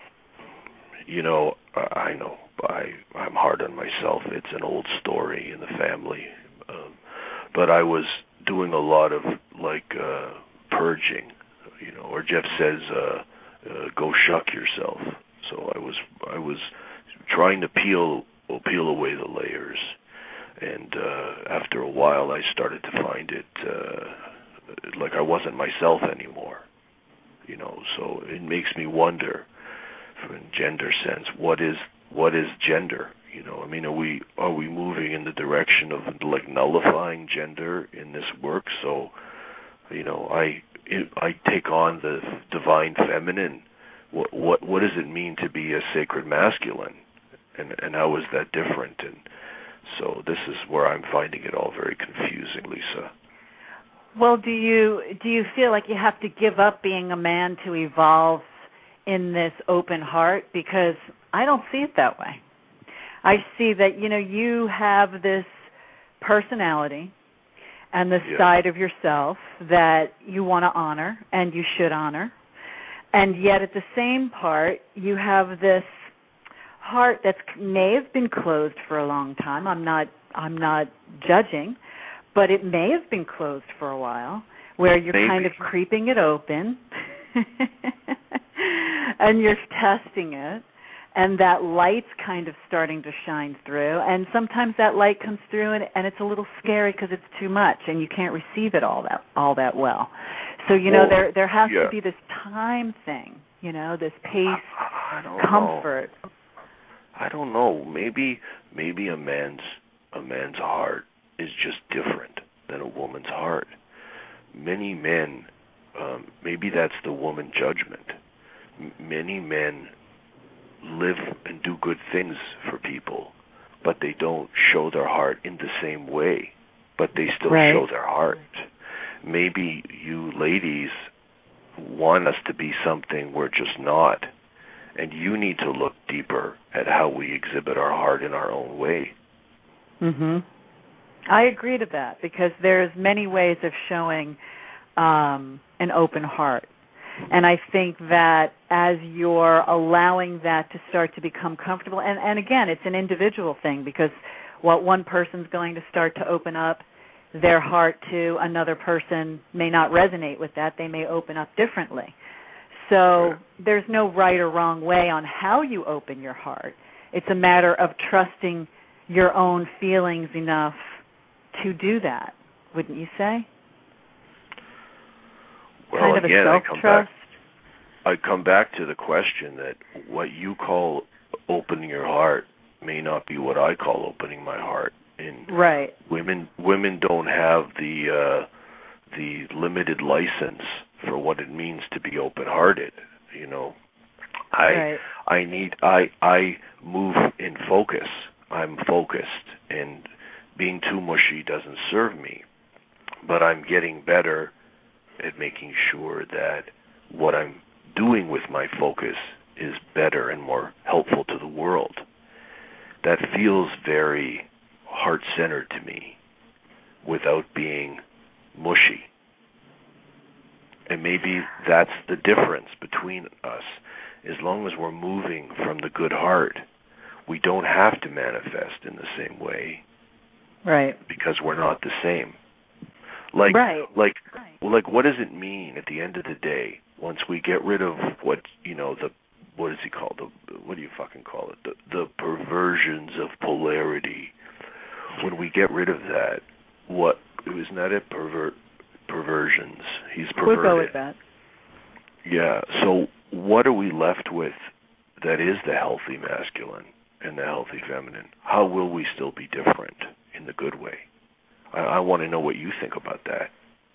Speaker 5: You know, I know. I, I'm hard on myself. It's an old story in the family. Um, but I was doing a lot of like uh, purging, you know, or Jeff says, uh, uh, "Go shuck yourself." So I was, I was trying to peel, well, peel away the layers, and uh, after a while, I started to find it uh, like I wasn't myself anymore, you know. So it makes me wonder, from a gender sense, what is what is gender? You know, I mean, are we are we moving in the direction of like nullifying gender in this work? So, you know, I it, I take on the divine feminine. What what what does it mean to be a sacred masculine, and and how is that different? And so this is where I'm finding it all very confusing, Lisa.
Speaker 4: Well, do you do you feel like you have to give up being a man to evolve in this open heart? Because I don't see it that way. I see that, you know, you have this personality and this
Speaker 5: yeah.
Speaker 4: side of yourself that you want to honor and you should honor. And yet at the same part, you have this heart that may have been closed for a long time. I'm not I'm not judging, but it may have been closed for a while, where you're
Speaker 5: Maybe.
Speaker 4: kind of creeping it open and you're testing it. And that light's kind of starting to shine through. And sometimes that light comes through, and, and it's a little scary because it's too much, and you can't receive it all that all that well. So, you know,
Speaker 5: well,
Speaker 4: there there has
Speaker 5: yeah.
Speaker 4: to be this time thing, you know, this pace,
Speaker 5: I, I don't
Speaker 4: comfort.
Speaker 5: Know. I don't know. Maybe maybe a man's a man's heart is just different than a woman's heart. Many men, um, maybe that's the woman judgment. M- many men live and do good things for people, but they don't show their heart in the same way, but they still
Speaker 4: right.
Speaker 5: show their heart. Maybe you ladies want us to be something we're just not, and you need to look deeper at how we exhibit our heart in our own way.
Speaker 4: Mhm. I agree to that, because there's many ways of showing um, an open heart. And I think that as you're allowing that to start to become comfortable, and, and again, it's an individual thing, because what one person's going to start to open up their heart to another person may not resonate with that. They may open up differently. So
Speaker 5: Right.
Speaker 4: there's no right or wrong way on how you open your heart. It's a matter of trusting your own feelings enough to do that, wouldn't you say?
Speaker 5: Well,
Speaker 4: kind of
Speaker 5: again,
Speaker 4: a
Speaker 5: I come
Speaker 4: self-trust.
Speaker 5: back. I come back to the question that what you call opening your heart may not be what I call opening my heart. And
Speaker 4: right.
Speaker 5: women women don't have the uh, the limited license for what it means to be open-hearted. You know, I
Speaker 4: right.
Speaker 5: I need I I move in focus. I'm focused, and being too mushy doesn't serve me. But I'm getting better at making sure that what I'm doing with my focus is better and more helpful to the world. That feels very heart-centered to me without being mushy. And maybe that's the difference between us. As long as we're moving from the good heart, we don't have to manifest in the same way.
Speaker 4: Right.
Speaker 5: Because we're not the same. Like,
Speaker 4: right.
Speaker 5: like,
Speaker 4: right.
Speaker 5: like, what does it mean at the end of the day once we get rid of what, you know, the, what is he called? The, what do you fucking call it? The, the perversions of polarity. When we get rid of that, what, isn't that it? Pervert, perversions. He's perverted.
Speaker 4: We'll go with that.
Speaker 5: Yeah, so what are we left with that is the healthy masculine and the healthy feminine? How will we still be different in the good way? I, I want to know what you think about that.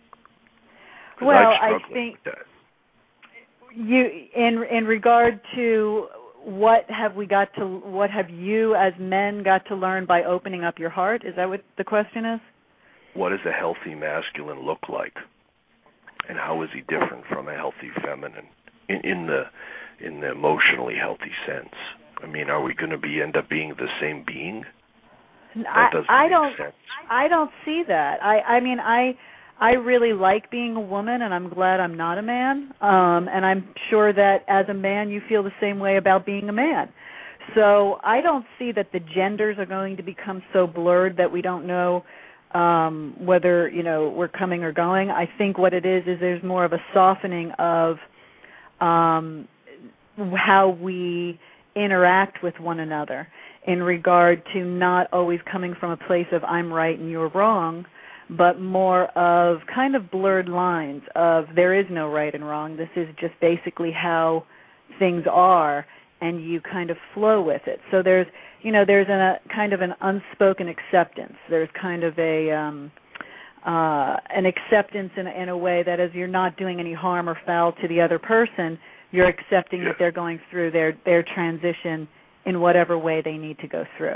Speaker 4: Well, I
Speaker 5: with
Speaker 4: think
Speaker 5: that.
Speaker 4: you, in in regard to what have we got to, what have you as men got to learn by opening up your heart? Is that what the question is?
Speaker 5: What does a healthy masculine look like, and how is he different from a healthy feminine in, in the in the emotionally healthy sense? I mean, are we going to be end up being the same being? That doesn't
Speaker 4: I, I
Speaker 5: make
Speaker 4: don't.
Speaker 5: sense.
Speaker 4: I don't see that. I, I mean, I I really like being a woman, and I'm glad I'm not a man. Um, and I'm sure that as a man, you feel the same way about being a man. So I don't see that the genders are going to become so blurred that we don't know um, whether, you know, we're coming or going. I think what it is is there's more of a softening of um, how we interact with one another in regard to not always coming from a place of I'm right and you're wrong, but more of kind of blurred lines of there is no right and wrong. This is just basically how things are, and you kind of flow with it. So there's, you know, there's a kind of an unspoken acceptance. There's kind of a um, uh, an acceptance in, in a way that as you're not doing any harm or foul to the other person, you're accepting that they're going through their, their transition in whatever way they need to go through.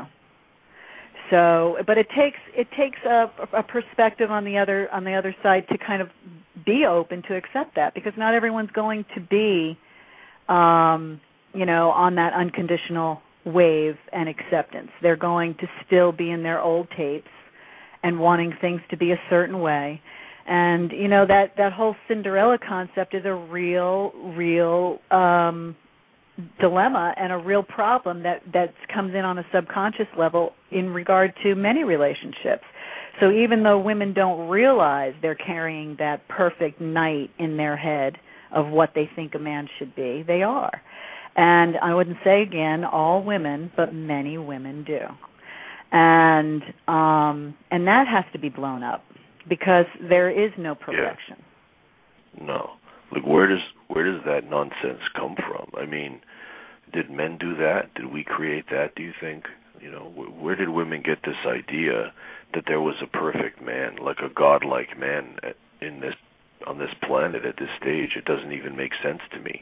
Speaker 4: So, but it takes it takes a, a perspective on the other on the other side to kind of be open to accept that, because not everyone's going to be, um, you know, on that unconditional wave and acceptance. They're going to still be in their old tapes and wanting things to be a certain way. And, you know, that, that whole Cinderella concept is a real, real um, dilemma and a real problem that, that comes in on a subconscious level in regard to many relationships. So even though women don't realize they're carrying that perfect knight in their head of what they think a man should be, they are. And I wouldn't say, again, all women, but many women do. And um, and that has to be blown up, because there is no perfection.
Speaker 5: Yeah. No. Like, where does where does that nonsense come from? I mean, did men do that? Did we create that, do you think? You know, where did women get this idea that there was a perfect man, like a godlike man in this on this planet at this stage? It doesn't even make sense to me.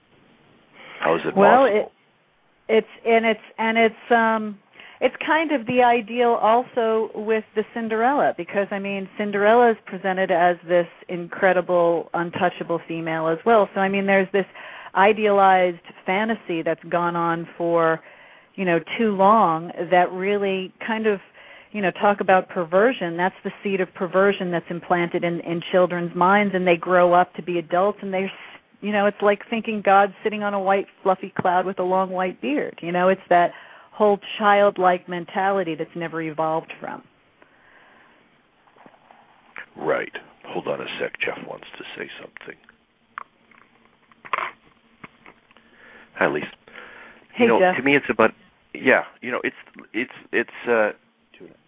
Speaker 5: How is it
Speaker 4: well,
Speaker 5: possible?
Speaker 4: It, it's and it's and it's um it's kind of the ideal also with the Cinderella, because I mean Cinderella is presented as this incredible, untouchable female as well. So I mean there's this idealized fantasy that's gone on for, you know, too long that really kind of, you know, talk about perversion. That's the seed of perversion that's implanted in, in children's minds, and they grow up to be adults, and they're, you know, it's like thinking God's sitting on a white fluffy cloud with a long white beard. You know, it's that whole childlike mentality that's never evolved from.
Speaker 5: Right. Hold on a sec. Jeff wants to say something. Hi, Lisa.
Speaker 4: Hey,
Speaker 5: you know,
Speaker 4: Jeff.
Speaker 5: to me, it's about yeah. You know, it's it's it's uh, yeah.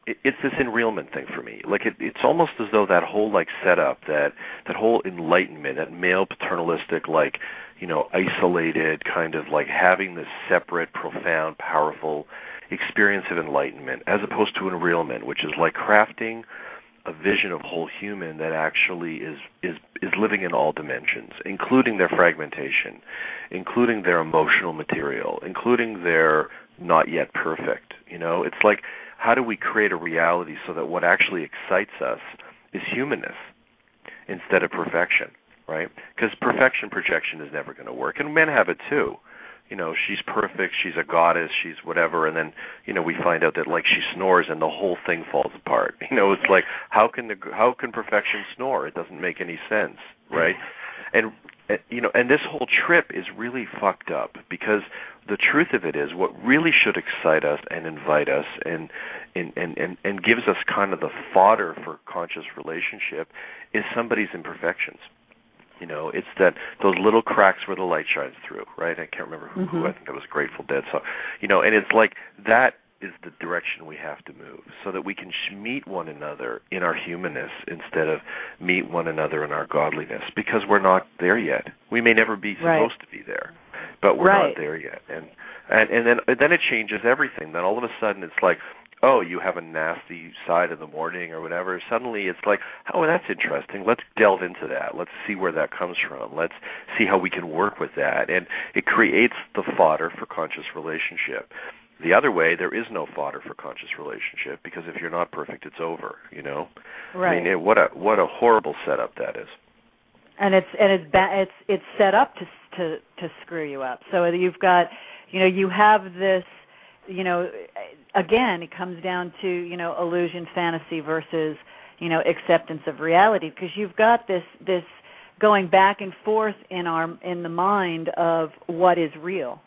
Speaker 5: it, it's this enrealment thing for me. Like it, it's almost as though that whole like setup, that that whole enlightenment, that male paternalistic, like, you know, isolated kind of like having this separate, profound, powerful experience of enlightenment, as opposed to enrealment, which is like crafting a vision of whole human that actually is is is living in all dimensions, including their fragmentation, including their emotional material, including their not yet perfect. You know, it's like, how do we create a reality so that what actually excites us is humanness instead of perfection, right? Because perfection projection is never going to work, and men have it too. You know, she's perfect, she's a goddess, she's whatever, and then, you know, we find out that, like, she snores and the whole thing falls apart. You know, it's like, how can the how can perfection snore? It doesn't make any sense, right? And, you know, and this whole trip is really fucked up, because the truth of it is, what really should excite us and invite us and and, and, and, and gives us kind of the fodder for conscious relationship is somebody's imperfections. You know, it's that those little cracks where the light shines through, right? I can't remember who,
Speaker 4: mm-hmm.
Speaker 5: who I think it was Grateful Dead. So, you know, and it's like that is the direction we have to move, so that we can sh- meet one another in our humanness instead of meet one another in our godliness, because we're not there yet. We may never be supposed
Speaker 4: right.
Speaker 5: to be there, but we're
Speaker 4: right.
Speaker 5: not there yet. And and and then and then it changes everything. Then all of a sudden it's like, oh, you have a nasty side in the morning or whatever. Suddenly it's like, oh, that's interesting. Let's delve into that. Let's see where that comes from. Let's see how we can work with that. And it creates the fodder for conscious relationship. The other way, there is no fodder for conscious relationship, because if you're not perfect, it's over, you know?
Speaker 4: Right.
Speaker 5: I mean, it, what a what a horrible setup that is.
Speaker 4: And it's and it's ba- it's it's set up to to to screw you up. So you've got, you know, you have this, you know, again, it comes down to, you know, illusion, fantasy versus, you know, acceptance of reality, because you've got this this going back and forth in our in the mind of what is real.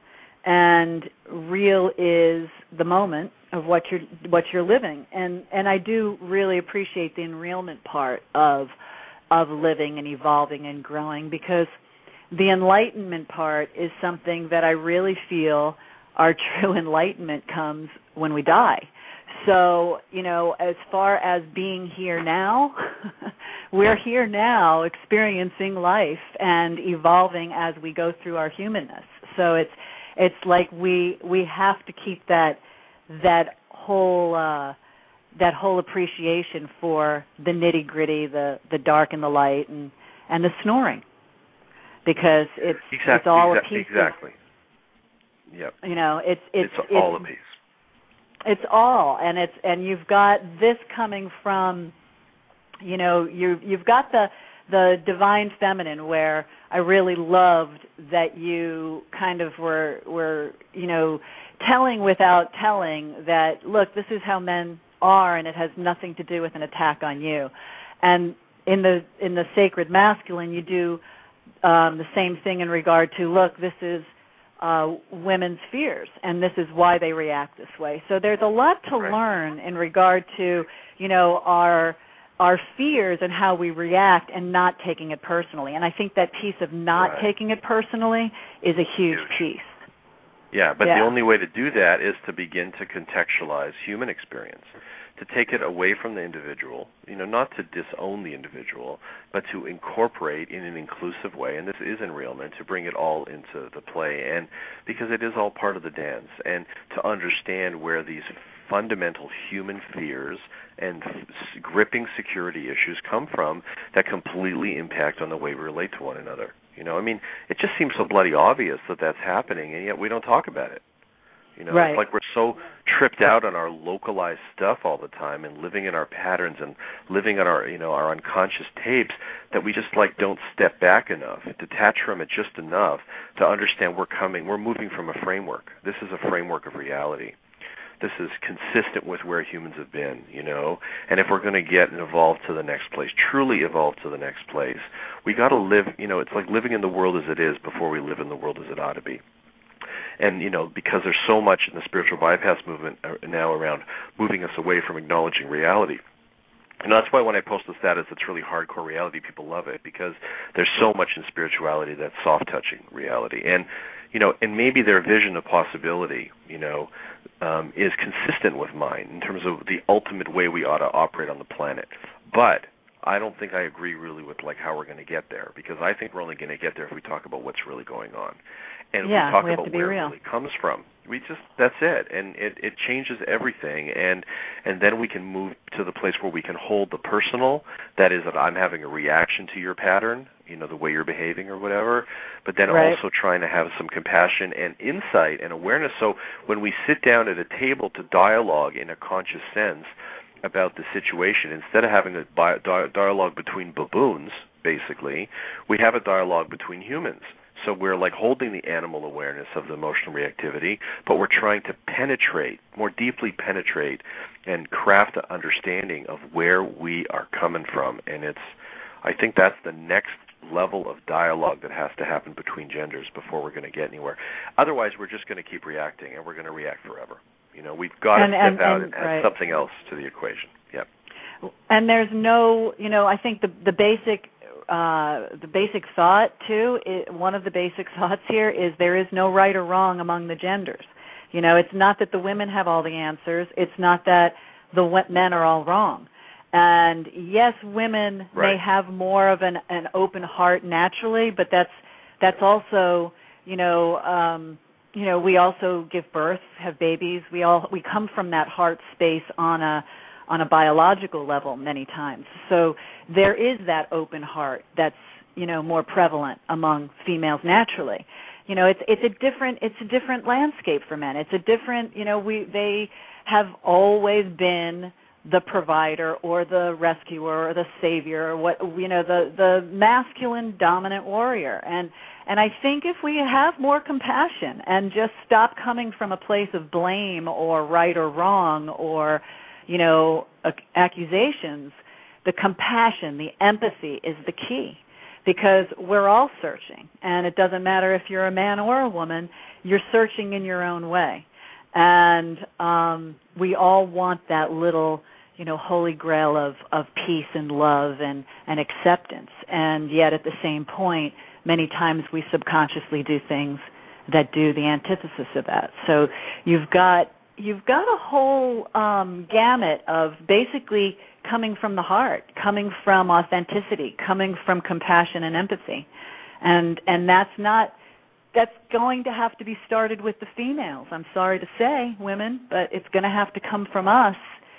Speaker 4: And real is the moment of what you're what you're living, and and I do really appreciate the enrealment part of of living and evolving and growing, because the enlightenment part is something that I really feel our true enlightenment comes when we die. So, you know, as far as being here now, we're here now experiencing life and evolving as we go through our humanness. So it's It's like we we have to keep that that whole uh, that whole appreciation for the nitty gritty, the, the dark and the light, and, and the snoring, because it's
Speaker 5: exactly,
Speaker 4: it's all
Speaker 5: exa-
Speaker 4: a piece.
Speaker 5: Exactly.
Speaker 4: Of,
Speaker 5: yep.
Speaker 4: You know, it's it's
Speaker 5: it's all
Speaker 4: it's,
Speaker 5: a piece.
Speaker 4: It's all, and it's and you've got this coming from, you know, you you've got the the divine feminine, where I really loved that you kind of were, were, you know, telling without telling that, look, this is how men are, and it has nothing to do with an attack on you. And in the in the sacred masculine, you do um, the same thing in regard to, look, this is uh, women's fears, and this is why they react this way. So there's a lot to
Speaker 5: right.
Speaker 4: learn in regard to, you know, our our fears and how we react, and not taking it personally. And I think that piece of not
Speaker 5: right.
Speaker 4: taking it personally is a huge, huge. piece.
Speaker 5: Yeah, but
Speaker 4: yeah.
Speaker 5: the only way to do that is to begin to contextualize human experience, to take it away from the individual, you know, not to disown the individual, but to incorporate in an inclusive way, and this is enrealment, to bring it all into the play, and because it is all part of the dance, and to understand where these fundamental human fears and f- gripping security issues come from that completely impact on the way we relate to one another. You know, I mean, it just seems so bloody obvious that that's happening, and yet we don't talk about it. You know,
Speaker 4: right.
Speaker 5: It's like we're so tripped out on our localized stuff all the time, and living in our patterns and living on our, you know, our unconscious tapes, that we just like don't step back enough, detach from it just enough to understand we're coming, we're moving from a framework. This is a framework of reality. This is consistent with where humans have been, you know. And if we're going to get and evolve to the next place, truly evolve to the next place, we got to live, you know, it's like living in the world as it is before we live in the world as it ought to be. And, you know, because there's so much in the spiritual bypass movement now around moving us away from acknowledging reality. And that's why when I post a status that's really hardcore reality, people love it, because there's so much in spirituality that's soft-touching reality. And, you know, and maybe their vision of possibility, you know, um, is consistent with mine in terms of the ultimate way we ought to operate on the planet. But I don't think I agree really with like how we're going to get there, because I think we're only going to get there if we talk about what's really going on, and
Speaker 4: yeah,
Speaker 5: we talk
Speaker 4: we
Speaker 5: about where
Speaker 4: real.
Speaker 5: it really comes from. We just that's it, and it, it changes everything, and and then we can move to the place where we can hold the personal. That is, that I'm having a reaction to your pattern, you know, the way you're behaving or whatever, but then
Speaker 4: right.
Speaker 5: also trying to have some compassion and insight and awareness. So when we sit down at a table to dialogue in a conscious sense about the situation, instead of having a bi- di- dialogue between baboons, basically, we have a dialogue between humans. So we're like holding the animal awareness of the emotional reactivity, but we're trying to penetrate, more deeply penetrate, and craft an understanding of where we are coming from. And it's, I think that's the next level of dialogue that has to happen between genders before we're going to get anywhere. Otherwise, we're just going to keep reacting, and we're going to react forever. You know, we've got
Speaker 4: and,
Speaker 5: to step
Speaker 4: and,
Speaker 5: out
Speaker 4: and,
Speaker 5: and add
Speaker 4: right.
Speaker 5: something else to the equation. Yep.
Speaker 4: And there's no, you know, I think the the basic uh, the basic thought too. Is, one of the basic thoughts here is there is no right or wrong among the genders. You know, it's not that the women have all the answers. It's not that the men are all wrong. And yes, women
Speaker 5: right.
Speaker 4: may have more of an, an open heart naturally, but that's that's also, you know. Um, You know, we also give birth, have babies. We all we come from that heart space on a on a biological level many times. So there is that open heart that's, you know, more prevalent among females naturally. You know, it's it's a different it's a different landscape for men. It's a different, you know, we they have always been the provider or the rescuer or the savior or what, you know, the the masculine dominant warrior. And And I think if we have more compassion and just stop coming from a place of blame or right or wrong or, you know, accusations, the compassion, the empathy is the key, because we're all searching. And it doesn't matter if you're a man or a woman, you're searching in your own way. And um, we all want that little, you know, holy grail of, of peace and love and, and acceptance. And yet at the same point, many times we subconsciously do things that do the antithesis of that. So you've got you've got a whole um, gamut of basically coming from the heart, coming from authenticity, coming from compassion and empathy, and and that's not that's going to have to be started with the females. I'm sorry to say, women, but it's going to have to come from us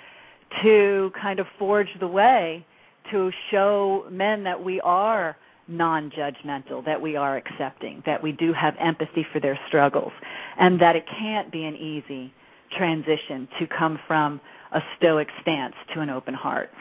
Speaker 4: to kind of forge the way to show men that we are non-judgmental, that we are accepting, that we do have empathy for their struggles, and that it can't be an easy transition to come from a stoic stance to an open heart.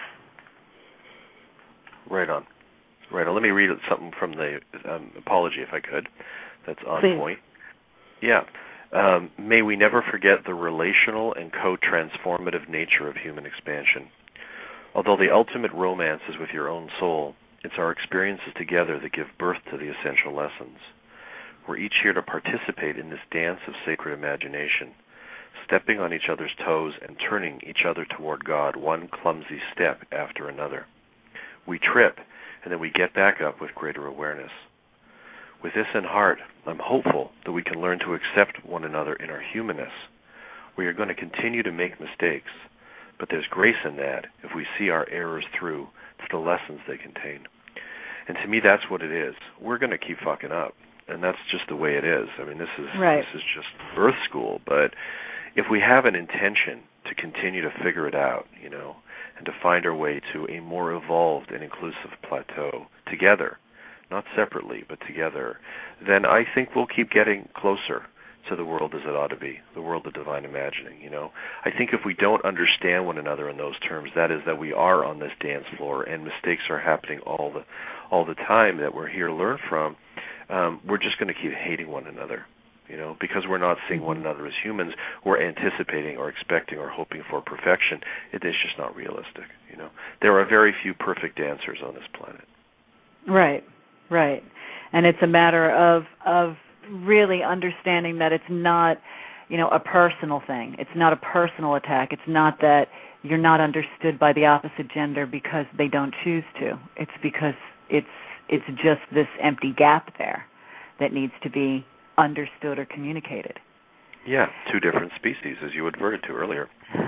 Speaker 5: Right on. Right on. Let me read something from the um, apology, if I could. That's on
Speaker 4: Please.
Speaker 5: point. Yeah. Um, may we never forget the relational and co-transformative nature of human expansion. Although the ultimate romance is with your own soul, it's our experiences together that give birth to the essential lessons. We're each here to participate in this dance of sacred imagination, stepping on each other's toes and turning each other toward God, one clumsy step after another. We trip, and then we get back up with greater awareness. With this in heart, I'm hopeful that we can learn to accept one another in our humanness. We are going to continue to make mistakes, but there's grace in that if we see our errors through to the lessons they contain. And to me, that's what it is. We're going to keep fucking up, and that's just the way it is. I mean, this is
Speaker 4: right.
Speaker 5: this is just birth school. But if we have an intention to continue to figure it out, you know, and to find our way to a more evolved and inclusive plateau together, not separately, but together, then I think we'll keep getting closer to the world as it ought to be, the world of divine imagining, you know. I think if we don't understand one another in those terms, that is that we are on this dance floor and mistakes are happening all the all the time that we're here to learn from, um, we're just going to keep hating one another, you know, because we're not seeing one another as humans. We're anticipating or expecting or hoping for perfection. It is just not realistic, you know. There are very few perfect dancers on this planet.
Speaker 4: Right, right. And it's a matter of of really understanding that it's not, you know, a personal thing. It's not a personal attack. It's not that you're not understood by the opposite gender because they don't choose to. It's because it's it's just this empty gap there that needs to be understood or communicated.
Speaker 5: Yeah, two different species, as you adverted to earlier.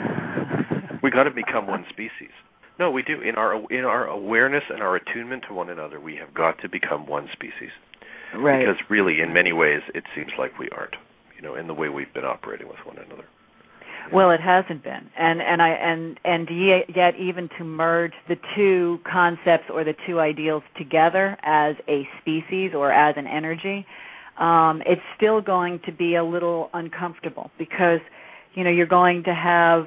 Speaker 5: We got to become one species. No, we do. In our in our awareness and our attunement to one another, we have got to become one species.
Speaker 4: Right.
Speaker 5: Because really, in many ways, it seems like we aren't. You know, in the way we've been operating with one another.
Speaker 4: Well, it hasn't been, and and I and and yet even to merge the two concepts or the two ideals together as a species or as an energy, um, it's still going to be a little uncomfortable because, you know, you're going to have,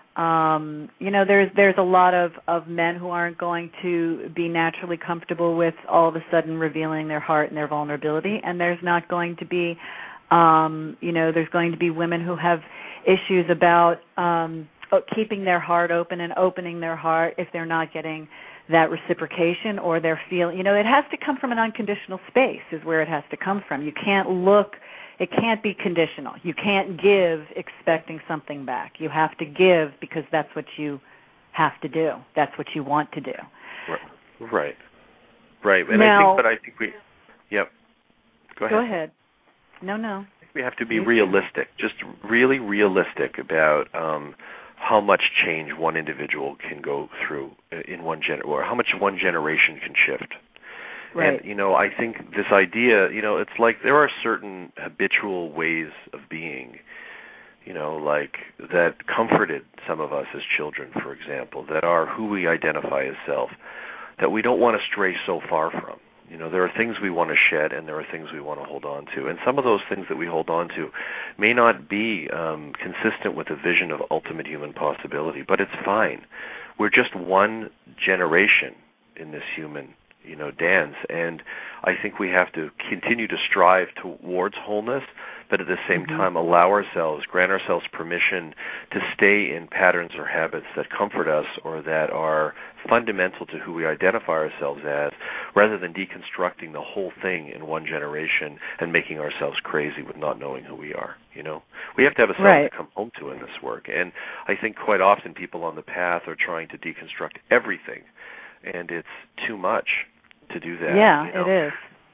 Speaker 4: um, you know, there's there's a lot of, of men who aren't going to be naturally comfortable with all of a sudden revealing their heart and their vulnerability, and there's not going to be, um, you know, there's going to be women who have issues about um, keeping their heart open and opening their heart if they're not getting that reciprocation or they're feeling, you know, it has to come from an unconditional space is where it has to come from. You can't look, it can't be conditional. You can't give expecting something back. You have to give because that's what you have to do. That's what you want to do.
Speaker 5: Right. Right. Right. And
Speaker 4: now,
Speaker 5: I think, but I think we, yep. Go ahead.
Speaker 4: Go ahead. No, no.
Speaker 5: We have to be realistic, just really realistic about um, how much change one individual can go through in one gen, or how much one generation can shift.
Speaker 4: Right.
Speaker 5: And, you know, I think this idea, you know, it's like there are certain habitual ways of being, you know, like that comforted some of us as children, for example, that are who we identify as self, that we don't want to stray so far from. You know, there are things we want to shed and there are things we want to hold on to. And some of those things that we hold on to may not be um, consistent with the vision of ultimate human possibility, but it's fine. We're just one generation in this human, you know, dance. And I think we have to continue to strive towards wholeness, but at the same mm-hmm. time allow ourselves, grant ourselves permission to stay in patterns or habits that comfort us or that are fundamental to who we identify ourselves as, rather than deconstructing the whole thing in one generation and making ourselves crazy with not knowing who we are. You know, we have to have a self
Speaker 4: right.
Speaker 5: to come home to in this work. And I think quite often people on the path are trying to deconstruct everything, and it's too much to do that.
Speaker 4: Yeah,
Speaker 5: you know?
Speaker 4: it is.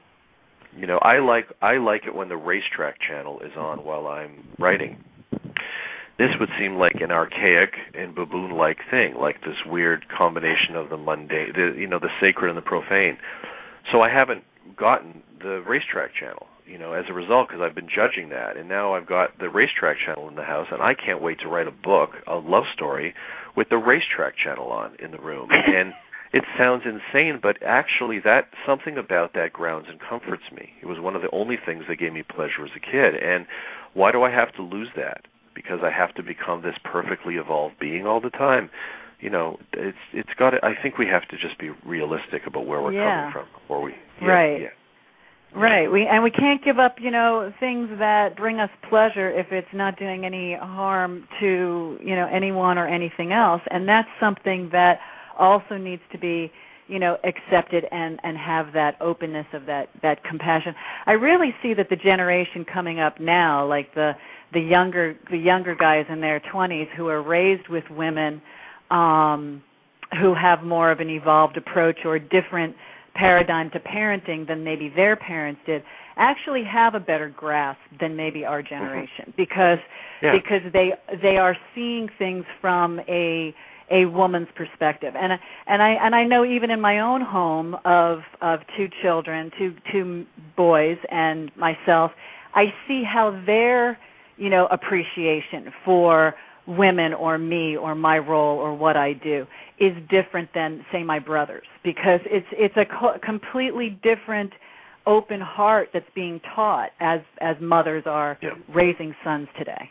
Speaker 5: You know, I like I like it when the racetrack channel is on while I'm writing. This would seem like an archaic and baboon-like thing, like this weird combination of the mundane, the, you know, the sacred and the profane. So I haven't gotten the racetrack channel, you know, as a result, because I've been judging that. And now I've got the racetrack channel in the house, and I can't wait to write a book, a love story, with the racetrack channel on in the room. And it sounds insane, but actually that something about that grounds and comforts me. It was one of the only things that gave me pleasure as a kid. And why do I have to lose that? Because I have to become this perfectly evolved being all the time. You know, it's it's got to, I think we have to just be realistic about where we're
Speaker 4: yeah.
Speaker 5: coming from before we yeah,
Speaker 4: Right.
Speaker 5: Yeah.
Speaker 4: Right. We and we can't give up, you know, things that bring us pleasure if it's not doing any harm to, you know, anyone or anything else. And that's something that also needs to be, you know, accepted and, and have that openness of that, that compassion. I really see that the generation coming up now, like the the younger the younger guys in their twenties who are raised with women um, who have more of an evolved approach or different paradigm to parenting than maybe their parents did, actually have a better grasp than maybe our generation mm-hmm. because
Speaker 5: yeah.
Speaker 4: because they they are seeing things from a a woman's perspective. And and I and I know even in my own home of of two children, two two boys and myself, I see how their, you know, appreciation for women or me or my role or what I do is different than, say, my brother's, because it's it's a co- completely different open heart that's being taught as as mothers are
Speaker 5: yeah.
Speaker 4: raising sons today.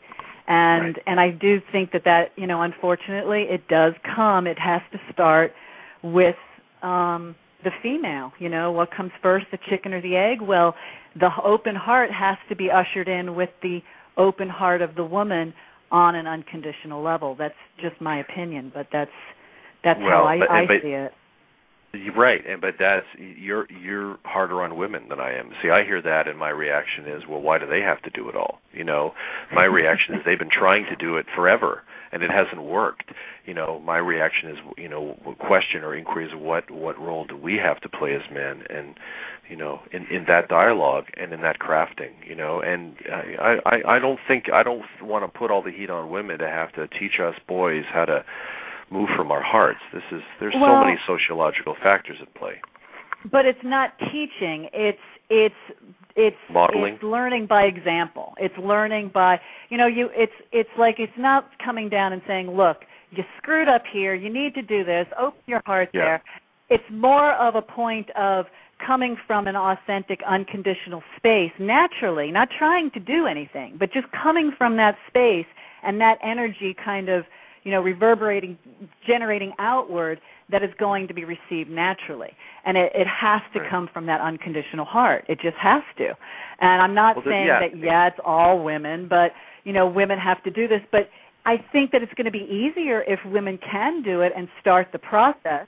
Speaker 4: And
Speaker 5: right.
Speaker 4: and I do think that that, you know, unfortunately, it does come. It has to start with um, the female. You know, what comes first, the chicken or the egg? Well, the open heart has to be ushered in with the open heart of the woman on an unconditional level. That's just my opinion, but that's that's
Speaker 5: well,
Speaker 4: how I,
Speaker 5: but,
Speaker 4: I
Speaker 5: but,
Speaker 4: see it.
Speaker 5: Right, and but that's you're you're harder on women than I am. See, I hear that, and my reaction is, well, why do they have to do it all? You know, my reaction is they've been trying to do it forever, and it hasn't worked, you know, my reaction is, you know, question or inquiry is what what role do we have to play as men, and you know, in, in that dialogue and in that crafting, you know, and I, I I don't think I don't want to put all the heat on women to have to teach us boys how to move from our hearts. This is there's
Speaker 4: well,
Speaker 5: so many sociological factors at play.
Speaker 4: But it's not teaching. It's it's it's
Speaker 5: modeling.
Speaker 4: It's learning by example. It's learning by, you know, you. It's it's like it's not coming down and saying, look, you screwed up here. You need to do this. Open your heart
Speaker 5: yeah.
Speaker 4: there. It's more of a point of coming from an authentic, unconditional space, naturally, not trying to do anything, but just coming from that space and that energy kind of, you know, reverberating, generating outward, that is going to be received naturally. And it, it has to
Speaker 5: right.
Speaker 4: come from that unconditional heart. It just has to. And I'm not
Speaker 5: well,
Speaker 4: saying
Speaker 5: yeah.
Speaker 4: that, yeah, it's all women, but, you know, women have to do this. But I think that it's going to be easier if women can do it and start the process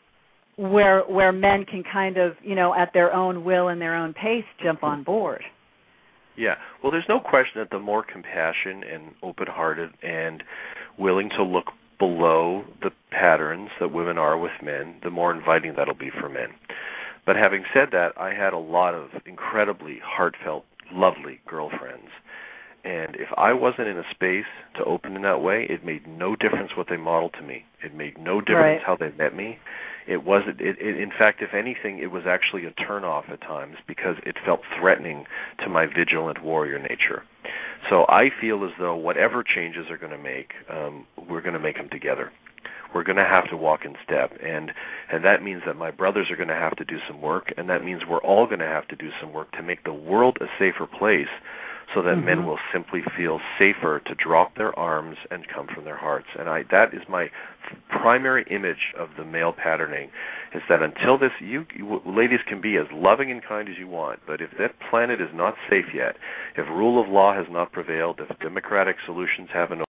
Speaker 4: where where men can kind of, you know, at their own will and their own pace jump on board.
Speaker 5: Yeah. Well, there's no question that the more compassion and open-hearted and willing to look below the patterns that women are with men, the more inviting that'll be for men. But having said that, I had a lot of incredibly heartfelt, lovely girlfriends. And if I wasn't in a space to open in that way, it made no difference what they modeled to me. It made no difference
Speaker 4: right.
Speaker 5: how they met me. It wasn't. It, it, in fact, if anything, it was actually a turnoff at times because it felt threatening to my vigilant warrior nature. So I feel as though whatever changes are going to make, um, we're going to make them together. We're going to have to walk in step, and and that means that my brothers are going to have to do some work, and that means we're all going to have to do some work to make the world a safer place, so that mm-hmm. men will simply feel safer to drop their arms and come from their hearts. And I, that is my primary image of the male patterning, is that until this, you, you ladies can be as loving and kind as you want, but if that planet is not safe yet, if rule of law has not prevailed, if democratic solutions haven't